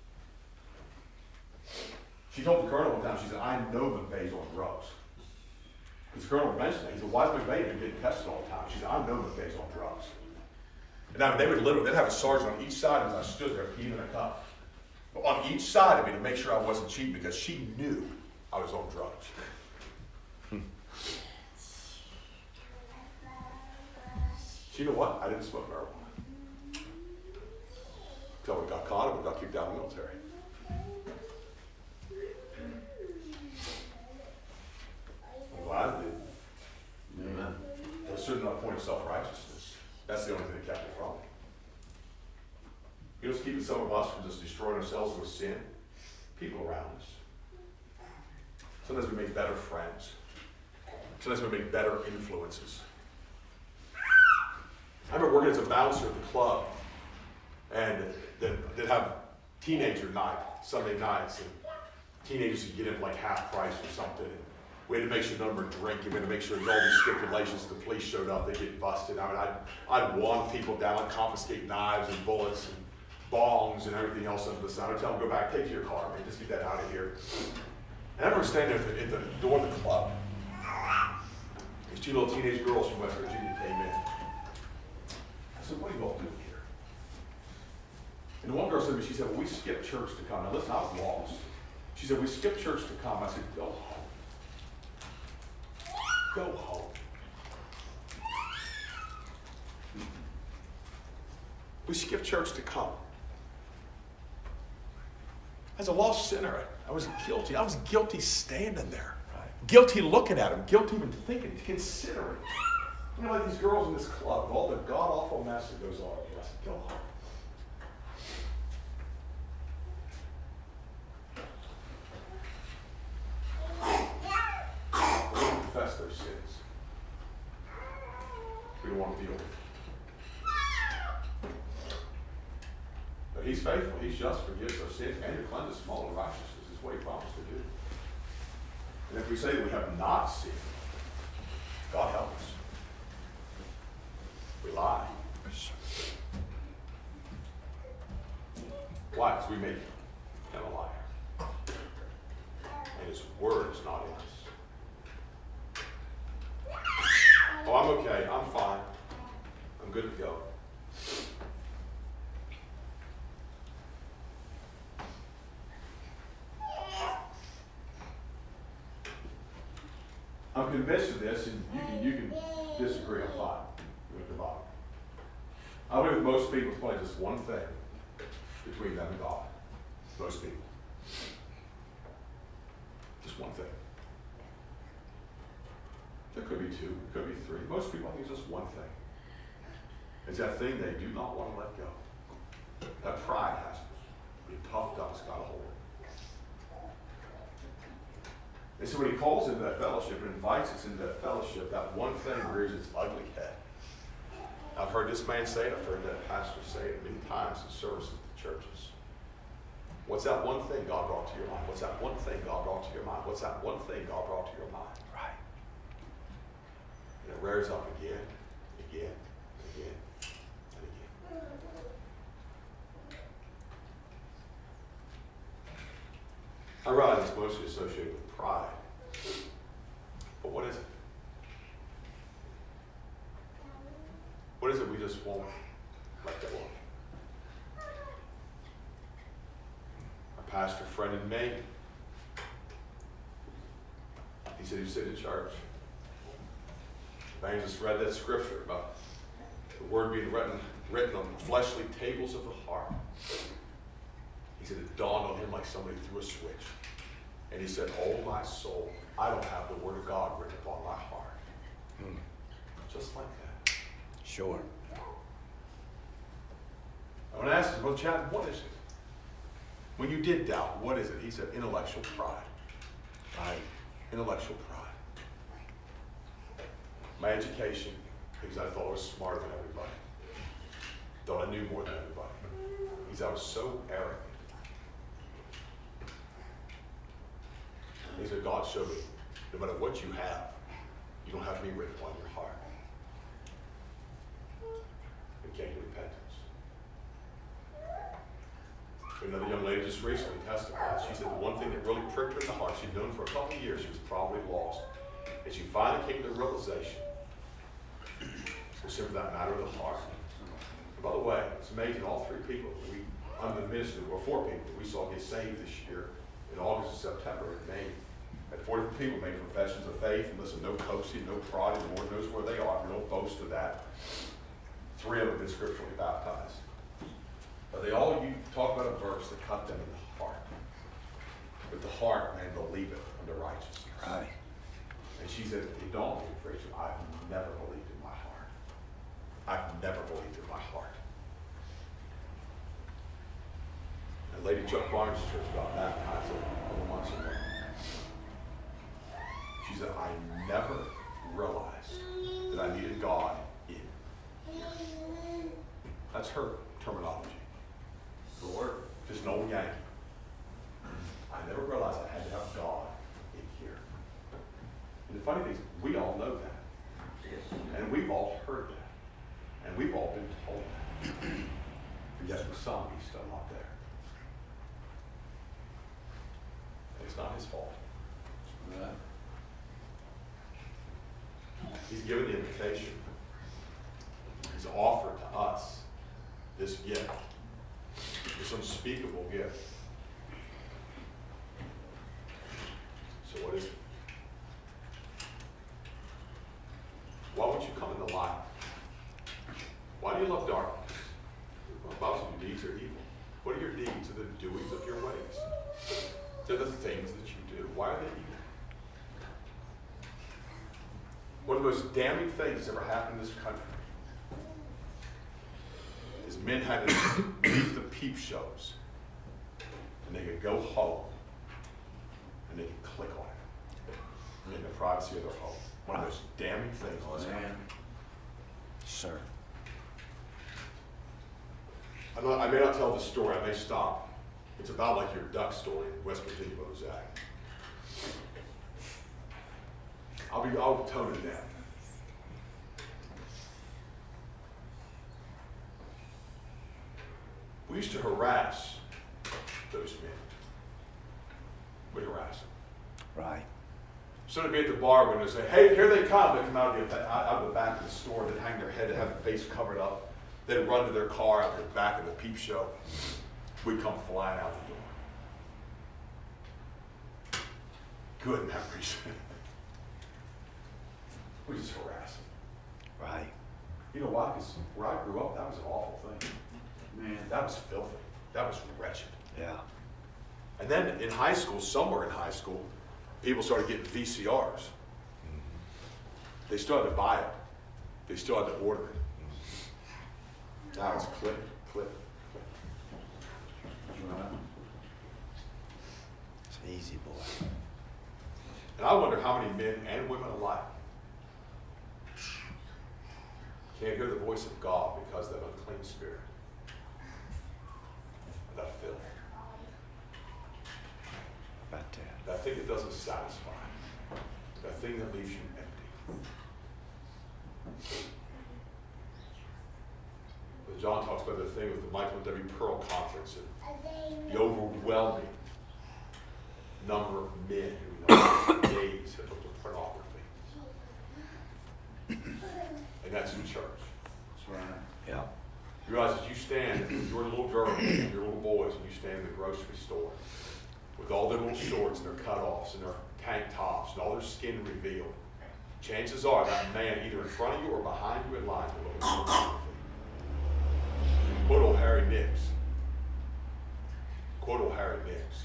She told the colonel one time, she said, I know McVeigh's on drugs. Because the colonel mentioned that. He said, why is McVeigh been getting tested all the time? She said, I know McVeigh's on drugs. And I mean, they'd have a sergeant on each side as I stood there peeing in a cup. On each side of me to make sure I wasn't cheating because she knew I was on drugs. So you know what? I didn't smoke marijuana. Until we got caught, and we got kicked out of the military. I'm glad I did. Amen. There was certainly not a point of self-righteousness. That's the only thing that kept me from it. You know what's keeping some of us from just destroying ourselves with sin? People around us. Sometimes we make better friends. Sometimes we make better influences. I remember working as a bouncer at the club, and they'd have teenager night, Sunday nights, and teenagers would get in like half price or something. And we had to make sure no one were drinking. We had to make sure there's all these stipulations. The police showed up, they get busted. I mean, I'd wand people down, I'd confiscate knives and bullets and bongs and everything else under the sun. I'd tell them, go back, take to your car, man, just get that out of here. And I remember standing at the door of the club. These 2 little teenage girls from West Virginia came in. I said, what are you all doing here? And the one girl said to me, she said, well, we skipped church to come. Now listen, I was lost. She said, we skipped church to come. I said, go home. Go home. We skipped church to come. As a lost sinner, I was guilty. I was guilty standing there. Right. Guilty looking at him. Guilty even thinking, considering. You know, like these girls in this club, all the god-awful mess that goes on. I said, go home. We don't confess those sins. We don't want to deal with it. But he's faithful. He's just, forgives our sins and to cleanse us from all unrighteousness. Is what he promised to do. And if we say that we have not sinned, God help us. We lie. Why? Because we make him a liar. And his word is not in us. Oh, I'm okay. I'm fine. I'm good to go. I'm convinced of this, and you can disagree. I'm fine with the Bible. I believe with most people, it's probably just one thing between them and God. Most people. Just one thing. There could be two, it could be three. Most people, I think it's just one thing. It's that thing they do not want to let go. That pride has to be puffed up, it's got a hold. And so when he calls into that fellowship and invites us into that fellowship, that one thing rears its ugly head. I've heard this man say it, I've heard that pastor say it many times in services to churches. What's that one thing God brought to your mind? What's that one thing God brought to your mind? What's that one thing God brought to your mind? Right. And it rears up again, again, again, and again. I realize it's mostly associated with pride. But what is it? What is it we just won't let go of? Our pastor friend in Maine, he said he was sitting in church. Evangelist read that scripture about the word being written on the fleshly tables of the heart. He said it dawned on him like somebody threw a switch. And he said, oh my soul, I don't have the word of God written upon my heart. Just like that. Sure. I want to ask him, Brother Chapman, what is it? When you did doubt, what is it? He said, intellectual pride. Right. Intellectual pride. My education, because I thought I was smarter than everybody. Thought I knew more than everybody. Because I was so arrogant. He said, God showed me, no matter what you have, you don't have me written upon your heart. It came to repentance. Another young lady just recently testified. She said the one thing that really pricked her in the heart, she'd known for a couple of years she was probably lost, and she finally came to the realization. It's simply that matter of the heart. And by the way, it's amazing, all three people, I'm the minister, or four people we saw get saved this year in August and September in Maine. And 4 different people made professions of faith, and listen, no coasting, no pride, the Lord knows where they are. We don't boast of that. 3 of them have been scripturally baptized. But they all talk about a verse that cut them in the heart. With the heart, man believeth unto righteousness. Right. And she said, it dawned on me, preacher, I've never believed in my heart. I've never believed in my heart. And Lady Chuck Barnes' church got baptized a couple months ago. She said, I never realized that I needed God in. That's her terminology. Lord, just an old Yankee. I never realized I had to have God in here. And the funny thing is, we all know that. And we've all heard that. And we've all been told that. But yet for some, he's still not there. And it's not his fault. Right. He's given the invitation. He's offered to us this gift, this unspeakable gift. So what is it? Why won't you come in the light? Why do you love darkness? Well, most of your deeds are evil. What are your deeds? Are the doings of your ways. They're the things that you do. Why are they evil? One of the most damning things that's ever happened in this country is men had to leave the peep shows and they could go home and they could click on it in the privacy of their home. One of the most damning things in this country. Sir. I may not tell the story, I may stop. It's about like your duck story in West Virginia, Mosaic. I'll tone it down. We used to harass those men. We'd harass them. Right. So to be at the bar when they say, hey, here they come. They come out of the back of the store. They'd hang their head, they'd have their face covered up. They'd run to their car out the back of the peep show. We'd come flying out the door. Good memories. We just harass them. Right. You know why? Because where I grew up, that was an awful thing. Man, that was filthy. That was wretched. Yeah. And then in high school, somewhere in high school, people started getting VCRs. They started to buy it. They started to order it. Now it's click, click, click. It's easy, boy. And I wonder how many men and women alike can't hear the voice of God because of that unclean spirit, that filth, About that. that thing that doesn't satisfy, that thing that leaves you empty. But John talks about the thing with the Michael and Debbie Pearl conference and the overwhelming number of men who in the last days have looked at pornography. And that's in church. That's right. Yeah. You realize as you stand, your little girls and your little boys, and you stand in the grocery store with all their little shorts and their cutoffs and their tank tops and all their skin revealed, chances are that man either in front of you or behind you in line will look at pornography. Quote old Harry Nicks. Quote old Harry Nicks.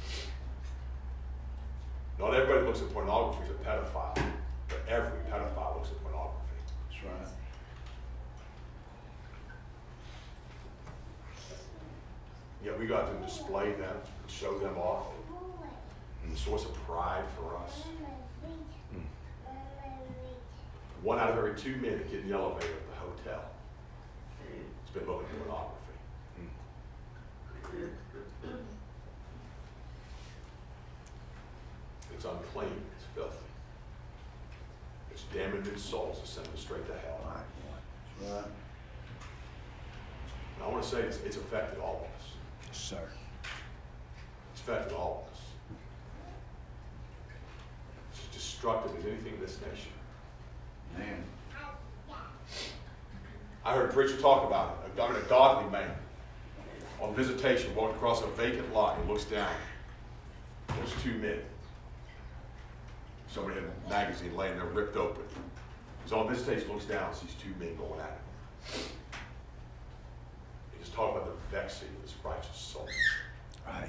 Not everybody looks at pornography as a pedophile, but every pedophile looks at pornography. That's right. Yet we got to display them and show them off. And a source of pride for us. One out of every 2 men that get in the elevator at the hotel has been looking at pornography. It's unclean. It's filthy. It's damaging souls to send them straight to hell. Right, boy. That's right. And I want to say it's affected all of us. Yes, sir. It's affected all of us. It's as destructive as anything in this nation. Man. I heard a preacher talk about it. A godly man on visitation walked across a vacant lot and looks down. There's 2 men. Somebody had a magazine laying there ripped open. He's on visitation, looks down and sees 2 men going at it. He just talked about the vexing of his righteous soul. Right.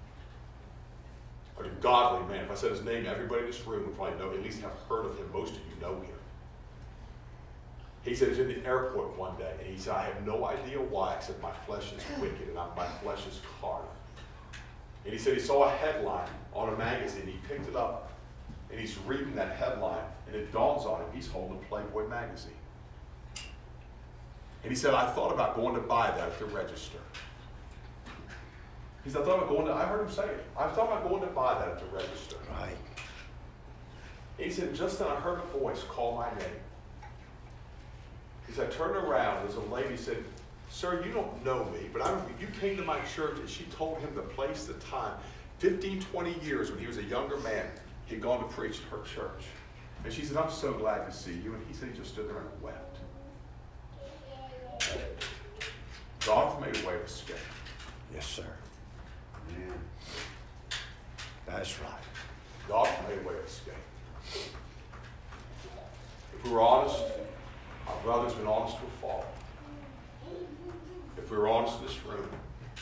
A godly man. If I said his name, everybody in this room would probably know, at least have heard of him. Most of you know him. He said he was in the airport one day, and he said, I have no idea why, except my flesh is wicked and my flesh is carnal. And he said he saw a headline on a magazine. He picked it up, and he's reading that headline, and it dawns on him he's holding Playboy magazine. And he said, I thought about going to buy that at the register. He said, I heard him say it. I thought about going to buy that at the register. Right. He said, just then I heard a voice call my name. He said, I turned around, there's a lady said, sir, you don't know me, but I remember you came to my church, and she told him the place, the time. 15, 20 years when he was a younger man, he'd gone to preach at her church. And she said, I'm so glad to see you. And he said he just stood there and wept. God made a way of escape. Yes, sir. Man. That's right. God made a way of escape. If we were honest, our brother's been honest to a fault. If we were honest in this room,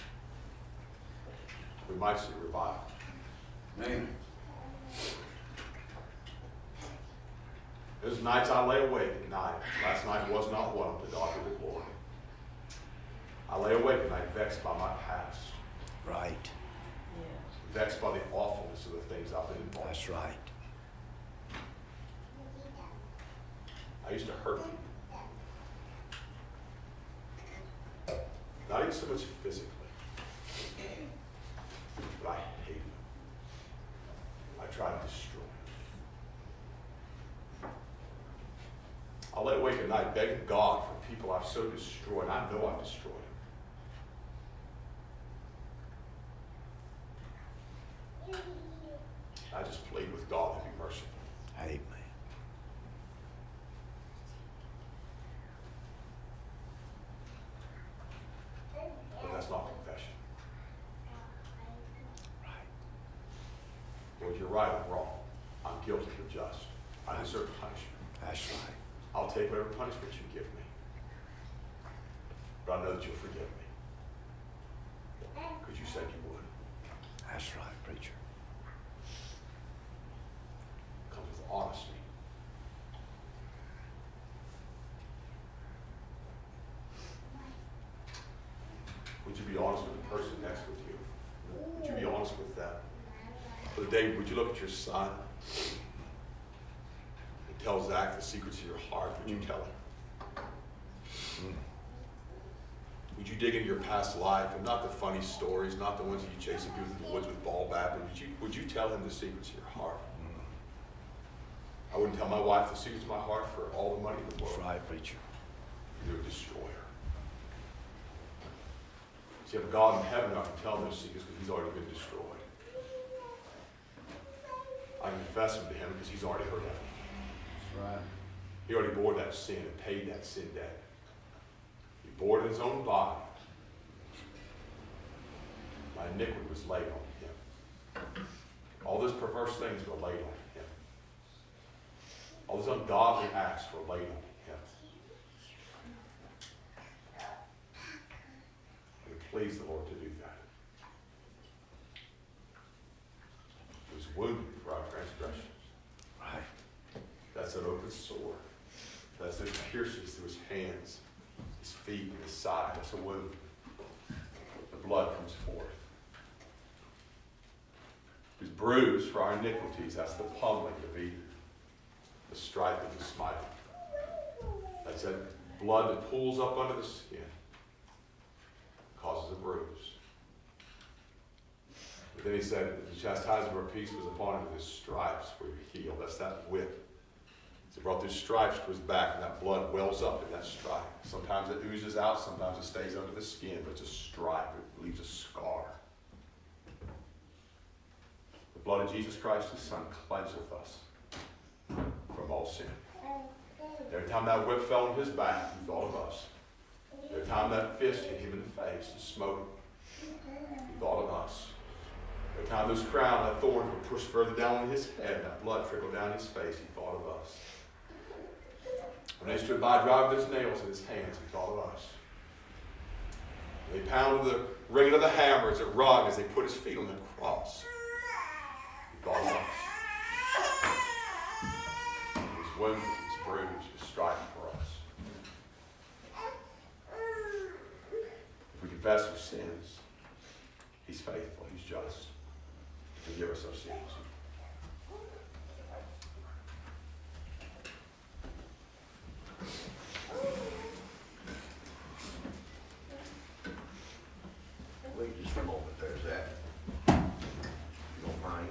we might see revival. Man. There's nights I lay awake at night. Last night was not one of the God of the glory. I lay awake at night vexed by my past. Right. Vexed by the awfulness of the things I've been involved in. That's right. I used to hurt people. Not even so much physically, but I hate them. I try to destroy them. I lay awake at night begging God for people I've so destroyed. I know I've destroyed them. I just plead with God to be merciful. Amen. But that's not confession. Right. Lord, you're right, I'm wrong. I'm guilty, you're just. I deserve punishment. That's right. I'll take whatever punishment you give me. But I know that you'll forgive me. Because you said you would. That's right, preacher. It comes with honesty. Would you be honest with the person next with you? Would you be honest with them? Brother David, would you look at your son and tell Zach the secrets of your heart? Would you tell him? Would you dig into your past life, and not the funny stories, not the ones that you chasing people through the woods with ball bat, but would you tell him the secrets of your heart? I wouldn't tell my wife the secrets of my heart for all the money in the world. That's right, preacher. You're a destroyer. See, if a God in heaven, I can tell him those secrets because he's already been destroyed. I can confess them to him because he's already heard of them. That's right. He already bore that sin and paid that sin debt. He bore it in his own body. My iniquity was laid on him. All those perverse things were laid on him. All those ungodly acts were laid on him. And it pleased the Lord to do that. He was wounded for our transgressions. Right. That's an open sore. That's those piercings through his hands, his feet, and his side. That's a wound. The blood comes forth. He was bruised for our iniquities. That's the pummeling, the beating, the striping, the smiting. That's that blood that pulls up under the skin, causes a bruise. But then he said, the chastisement of our peace was upon him, with his stripes were healed. That's that whip. He brought those stripes to his back, and that blood wells up in that stripe. Sometimes it oozes out, sometimes it stays under the skin, but it's a stripe. It leaves a scar. The blood of Jesus Christ, his Son, cleanseth us from all sin. Every time that whip fell on his back, he thought of us. Every time that fist hit him in the face and smote him, he thought of us. Every time those crown, that thorns were pushed further down on his head, that blood trickled down his face, he thought of us. When they stood by driving those nails in his hands, he thought of us. When they pounded the ringing of the hammers at rung as they put his feet on the cross, he thought of us. He was wounded, he was bruised, he was striking for us. If we confess our sins, he's faithful, he's just to forgive us our sins. Wait just a moment there, Zach. If you don't mind.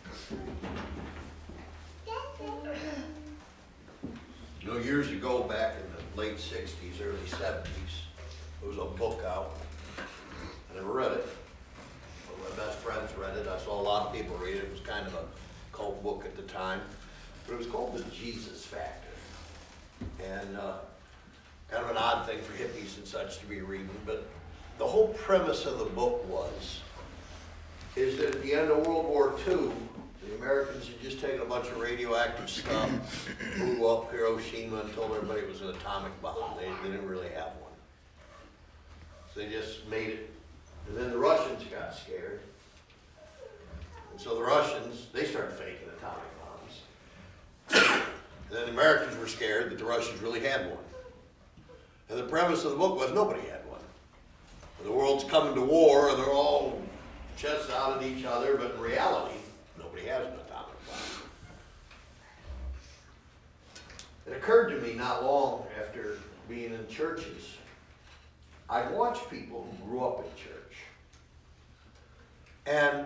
You know, years ago, back in the late 60s, early 70s, there was a book out. I never read it. But my best friends read it. I saw a lot of people read it. It was kind of a cult book at the time. But it was called The Jesus Factor. And kind of an odd thing for hippies and such to be reading. But the whole premise of the book is that at the end of World War II, the Americans had just taken a bunch of radioactive stuff, blew up Hiroshima and told everybody it was an atomic bomb. They didn't really have one. So they just made it. And then the Russians got scared. And so the Russians, they started faking atomic bombs. And then the Americans were scared that the Russians really had one. And the premise of the book was nobody had one. The world's coming to war, and they're all chests out at each other, but in reality, nobody has an atomic bomb. It occurred to me not long after being in churches, I'd watch people who grew up in church, and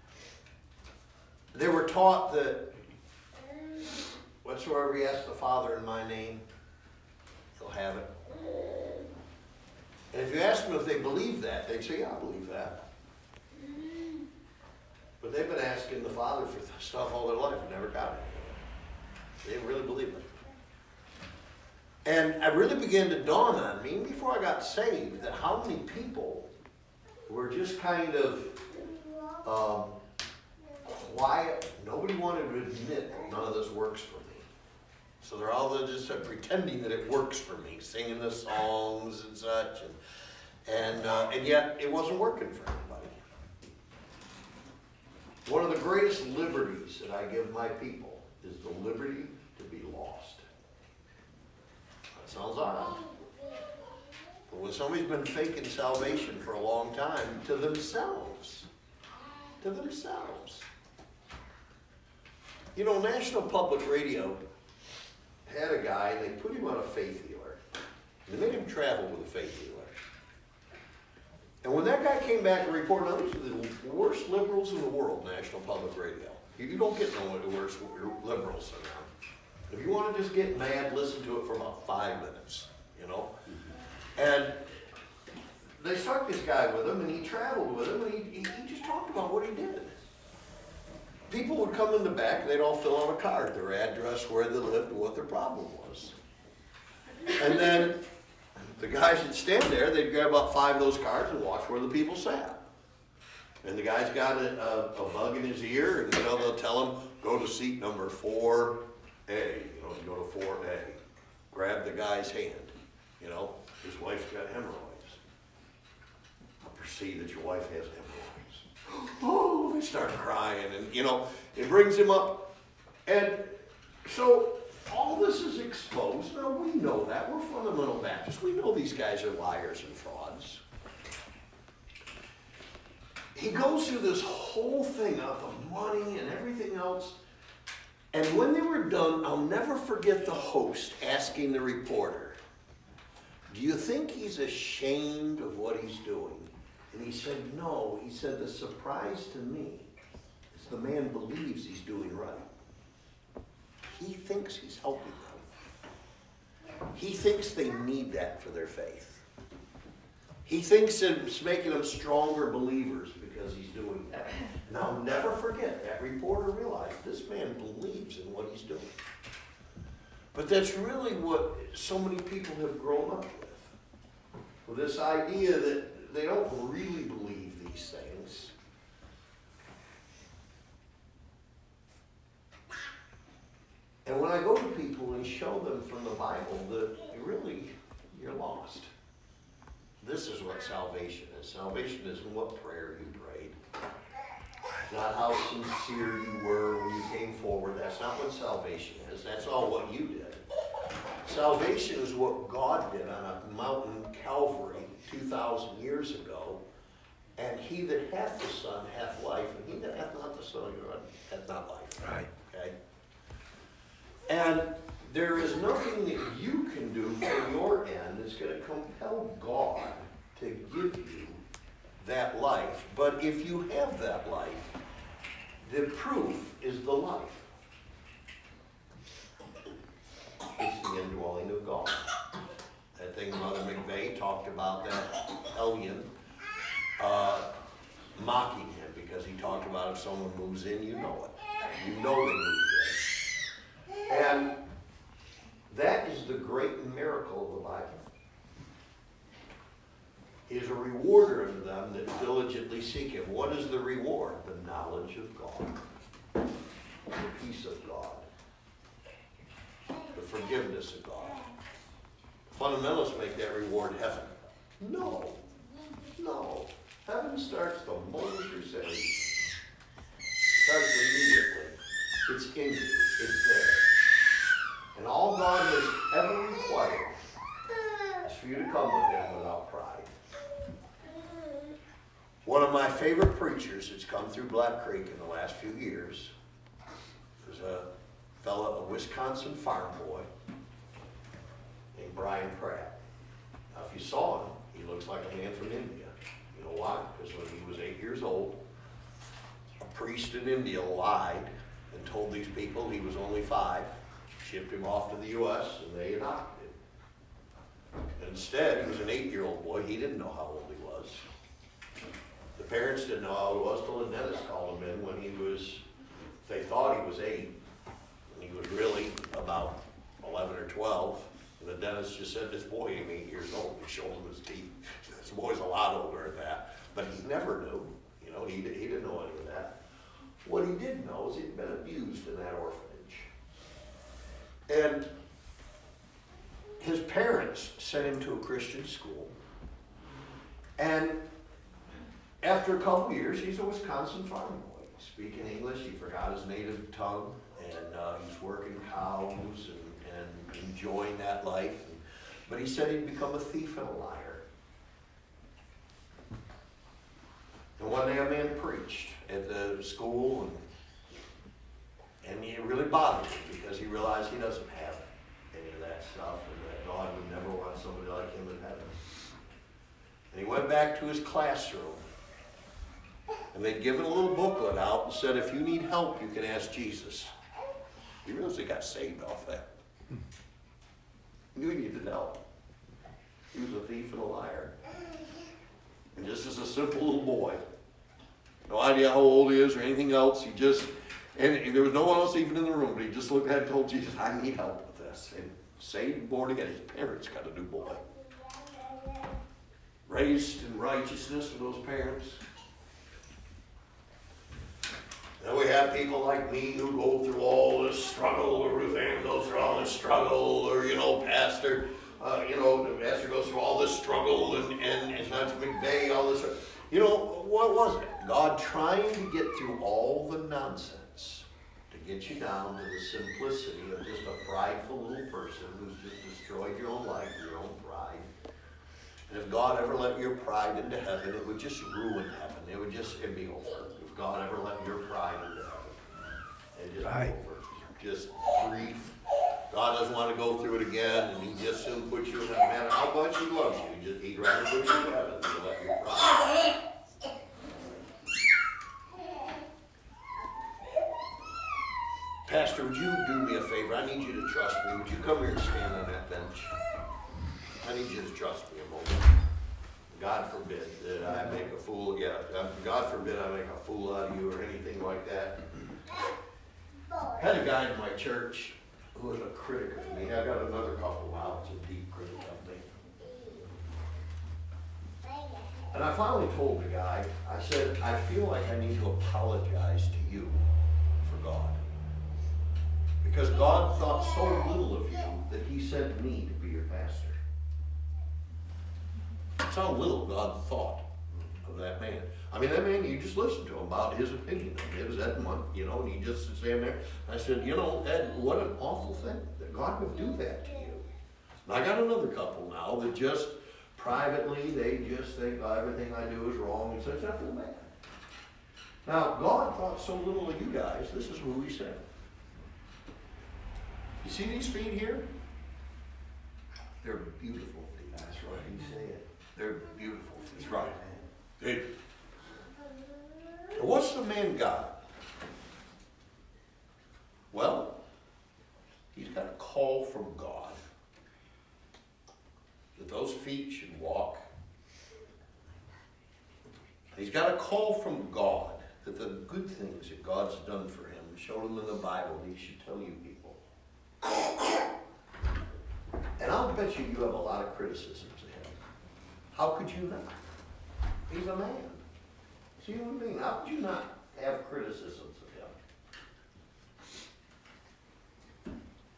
they were taught that whatsoever you ask the Father in my name, he'll have it. And if you ask them if they believe that, they'd say, yeah, I believe that. But they've been asking the Father for stuff all their life and never got it. They didn't really believe it. And it really began to dawn on me, before I got saved, that how many people were just kind of quiet. Nobody wanted to admit that none of this works for me. So they're all just pretending that it works for me, singing the songs and such, and yet it wasn't working for anybody. One of the greatest liberties that I give my people is the liberty to be lost. That sounds odd. But when somebody's been faking salvation for a long time, to themselves. You know, National Public Radio had a guy, and they put him on a faith healer. They made him travel with a faith healer. And when that guy came back and reported, now these are the worst liberals in the world, National Public Radio. You don't get no worse liberals than them. If you want to just get mad, listen to it for about 5 minutes, you know. And they stuck this guy with him, and he traveled with him, and he just talked about what he did. People would come in the back, they'd all fill out a card, their address, where they lived, and what their problem was. And then the guys would stand there, they'd grab about 5 of those cards and watch where the people sat. And the guy's got a bug in his ear, and they'll tell him, go to seat number 4A. You know, you go to 4A. Grab the guy's hand. You know, his wife's got hemorrhoids. I perceive that your wife has hemorrhoids. Oh, they start crying, and you know, it brings him up. And so all this is exposed. Now we know that. We're fundamental Baptists. We know these guys are liars and frauds. He goes through this whole thing of the money and everything else. And when they were done, I'll never forget the host asking the reporter, do you think he's ashamed of what he's doing? And he said, no. He said, the surprise to me is the man believes he's doing right. He thinks he's helping them. He thinks they need that for their faith. He thinks it's making them stronger believers because he's doing that. And I'll never forget, that reporter realized this man believes in what he's doing. But that's really what so many people have grown up with this idea that they don't really believe these things. And when I go to people and show them from the Bible that you're lost. This is what salvation is. Salvation isn't what prayer you prayed. It's not how sincere you were when you came forward. That's not what salvation is. That's all what you did. Salvation is what God did on a mountain, Calvary, 2,000 years ago. And he that hath the Son hath life, and he that hath not the Son hath not life. Right. Okay? And there is nothing that you can do from your end that's going to compel God to give you that life. But if you have that life, the proof is the life. It's the indwelling of God. That thing Mother McVeigh talked about, that hellion mocking him because he talked about if someone moves in, you know it. You know they moved in. And that is the great miracle of the Bible. He is a rewarder of them that diligently seek him. What is the reward? The knowledge of God. The peace of God. The forgiveness of God. Fundamentalists make that reward heaven. No. No. Heaven starts the moment you're saved. Starts immediately. It's in you. It's there. And all God has ever required is for you to come with him without pride. One of my favorite preachers that's come through Black Creek in the last few years is a fellow, a Wisconsin farm boy named Brian Pratt. Now, if you saw him, he looks like a man from India. You know why? Because when he was 8 years old, a priest in India lied and told these people he was only 5. Shipped him off to the U.S. and they adopted him. Instead, he was an 8-year-old boy. He didn't know how old he was. The parents didn't know how he was till the dentist called him in when he was, they thought he was 8. And he was really about 11 or 12. And the dentist just said, this boy ain't 8 years old. He showed him his teeth. This boy's a lot older at that. But he never knew. You know, he didn't know any of that. What he did know is he'd been abused in that orphanage. And his parents sent him to a Christian school. And after a couple years, he's a Wisconsin farm boy. Speaking English, he forgot his native tongue, and he's working cows and enjoying that life. But he said he'd become a thief and a liar. And one day a man preached at the school, and it really bothered him because he realized he doesn't have any of that stuff, and that God would never want somebody like him in heaven. And he went back to his classroom, and they'd given a little booklet out and said, if you need help, you can ask Jesus. He realized he got saved off that. He knew he needed help. He was a thief and a liar. And just as a simple little boy, no idea how old he is or anything else, and there was no one else even in the room, but he just looked at and told Jesus, I need help with this. And saved and born again, his parents got a new boy. Raised in righteousness with those parents. Then we have people like me who go through all this struggle, or Ruth Ann goes through all this struggle, or, Pastor, the pastor goes through all this struggle, and Dr. McVeigh, all this. What was it? God trying to get through all the nonsense to get you down to the simplicity of just a prideful little person who's just destroyed your own life, your own pride. And if God ever let your pride into heaven, it would just ruin heaven. It'd be over. If God ever let your pride into heaven, it'd just be over. Just grief. God doesn't want to go through it again, and He just soon puts you in heaven. No matter how much He loves you, He'd rather put you in heaven than let your pride. Pastor, would you do me a favor? I need you to trust me. Would you come here and stand on that bench? I need you to trust me a moment. God forbid that I make a fool. God forbid I make a fool out of you or anything like that. I had a guy in my church who was a critic of me. I got another couple now that's a deep critic of me. And I finally told the guy, I said, I feel like I need to apologize to you for God. Because God thought so little of you that He sent me to be your pastor. That's how little God thought of that man. I mean, that man, you just listen to him about his opinion. It was Ed Monk, and he just stand there. I said, Ed, what an awful thing that God would do that to you. And I got another couple now that just privately, they just think everything I do is wrong and such. I feel bad. Now, God thought so little of you guys. This is who He said. You see these feet here? They're beautiful feet. That's right. He said. They're beautiful feet. That's right. Hey. What's the man got? Well, he's got a call from God that those feet should walk. He's got a call from God that the good things that God's done for him, showed him in the Bible, he should tell you people. And I'll bet you have a lot of criticisms of him. How could you not? He's a man. He's a human being. How could you not have criticisms of him?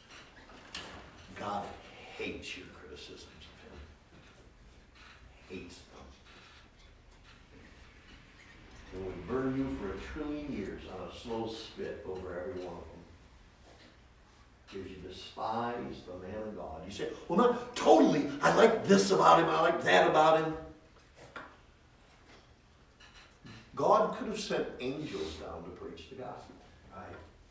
God hates your criticisms of him. Hates them. And would burn you for 1 trillion years on a slow spit over every one of them. Because you despise the man of God. You say, well, not totally. I like this about him. I like that about him. God could have sent angels down to preach the gospel. Right?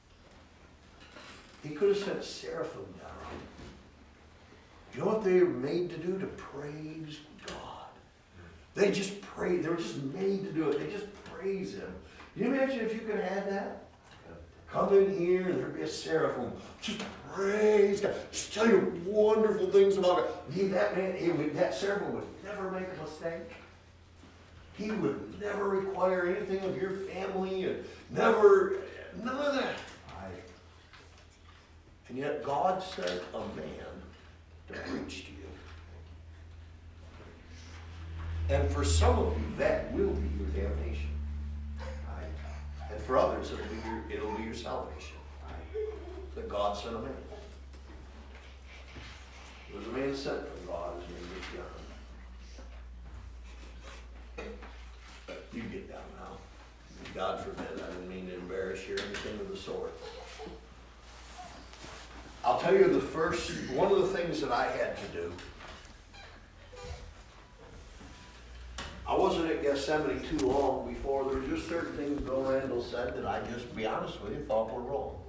He could have sent seraphim down. You know what they were made to do? To praise God. They just pray. They were just made to do it. They just praise Him. Can you imagine if you could have that? Come in here and there'd be a seraphim. Just praise God. Just tell you wonderful things about God. That seraphim would never make a mistake. He would never require anything of your family and none of that. Right. And yet God sent a man to preach to you. And for some of you, that will be your damnation. Right. And for others, it'll be your salvation. Right. That God sent a man. Was a man sent from God, his name was John. You get down now. God forbid, I didn't mean to embarrass you or anything of the sort. I'll tell you one of the things that I had to do. I wasn't at Gethsemane too long before there were just certain things Bill Randall said that I just, to be honest with you, thought were wrong.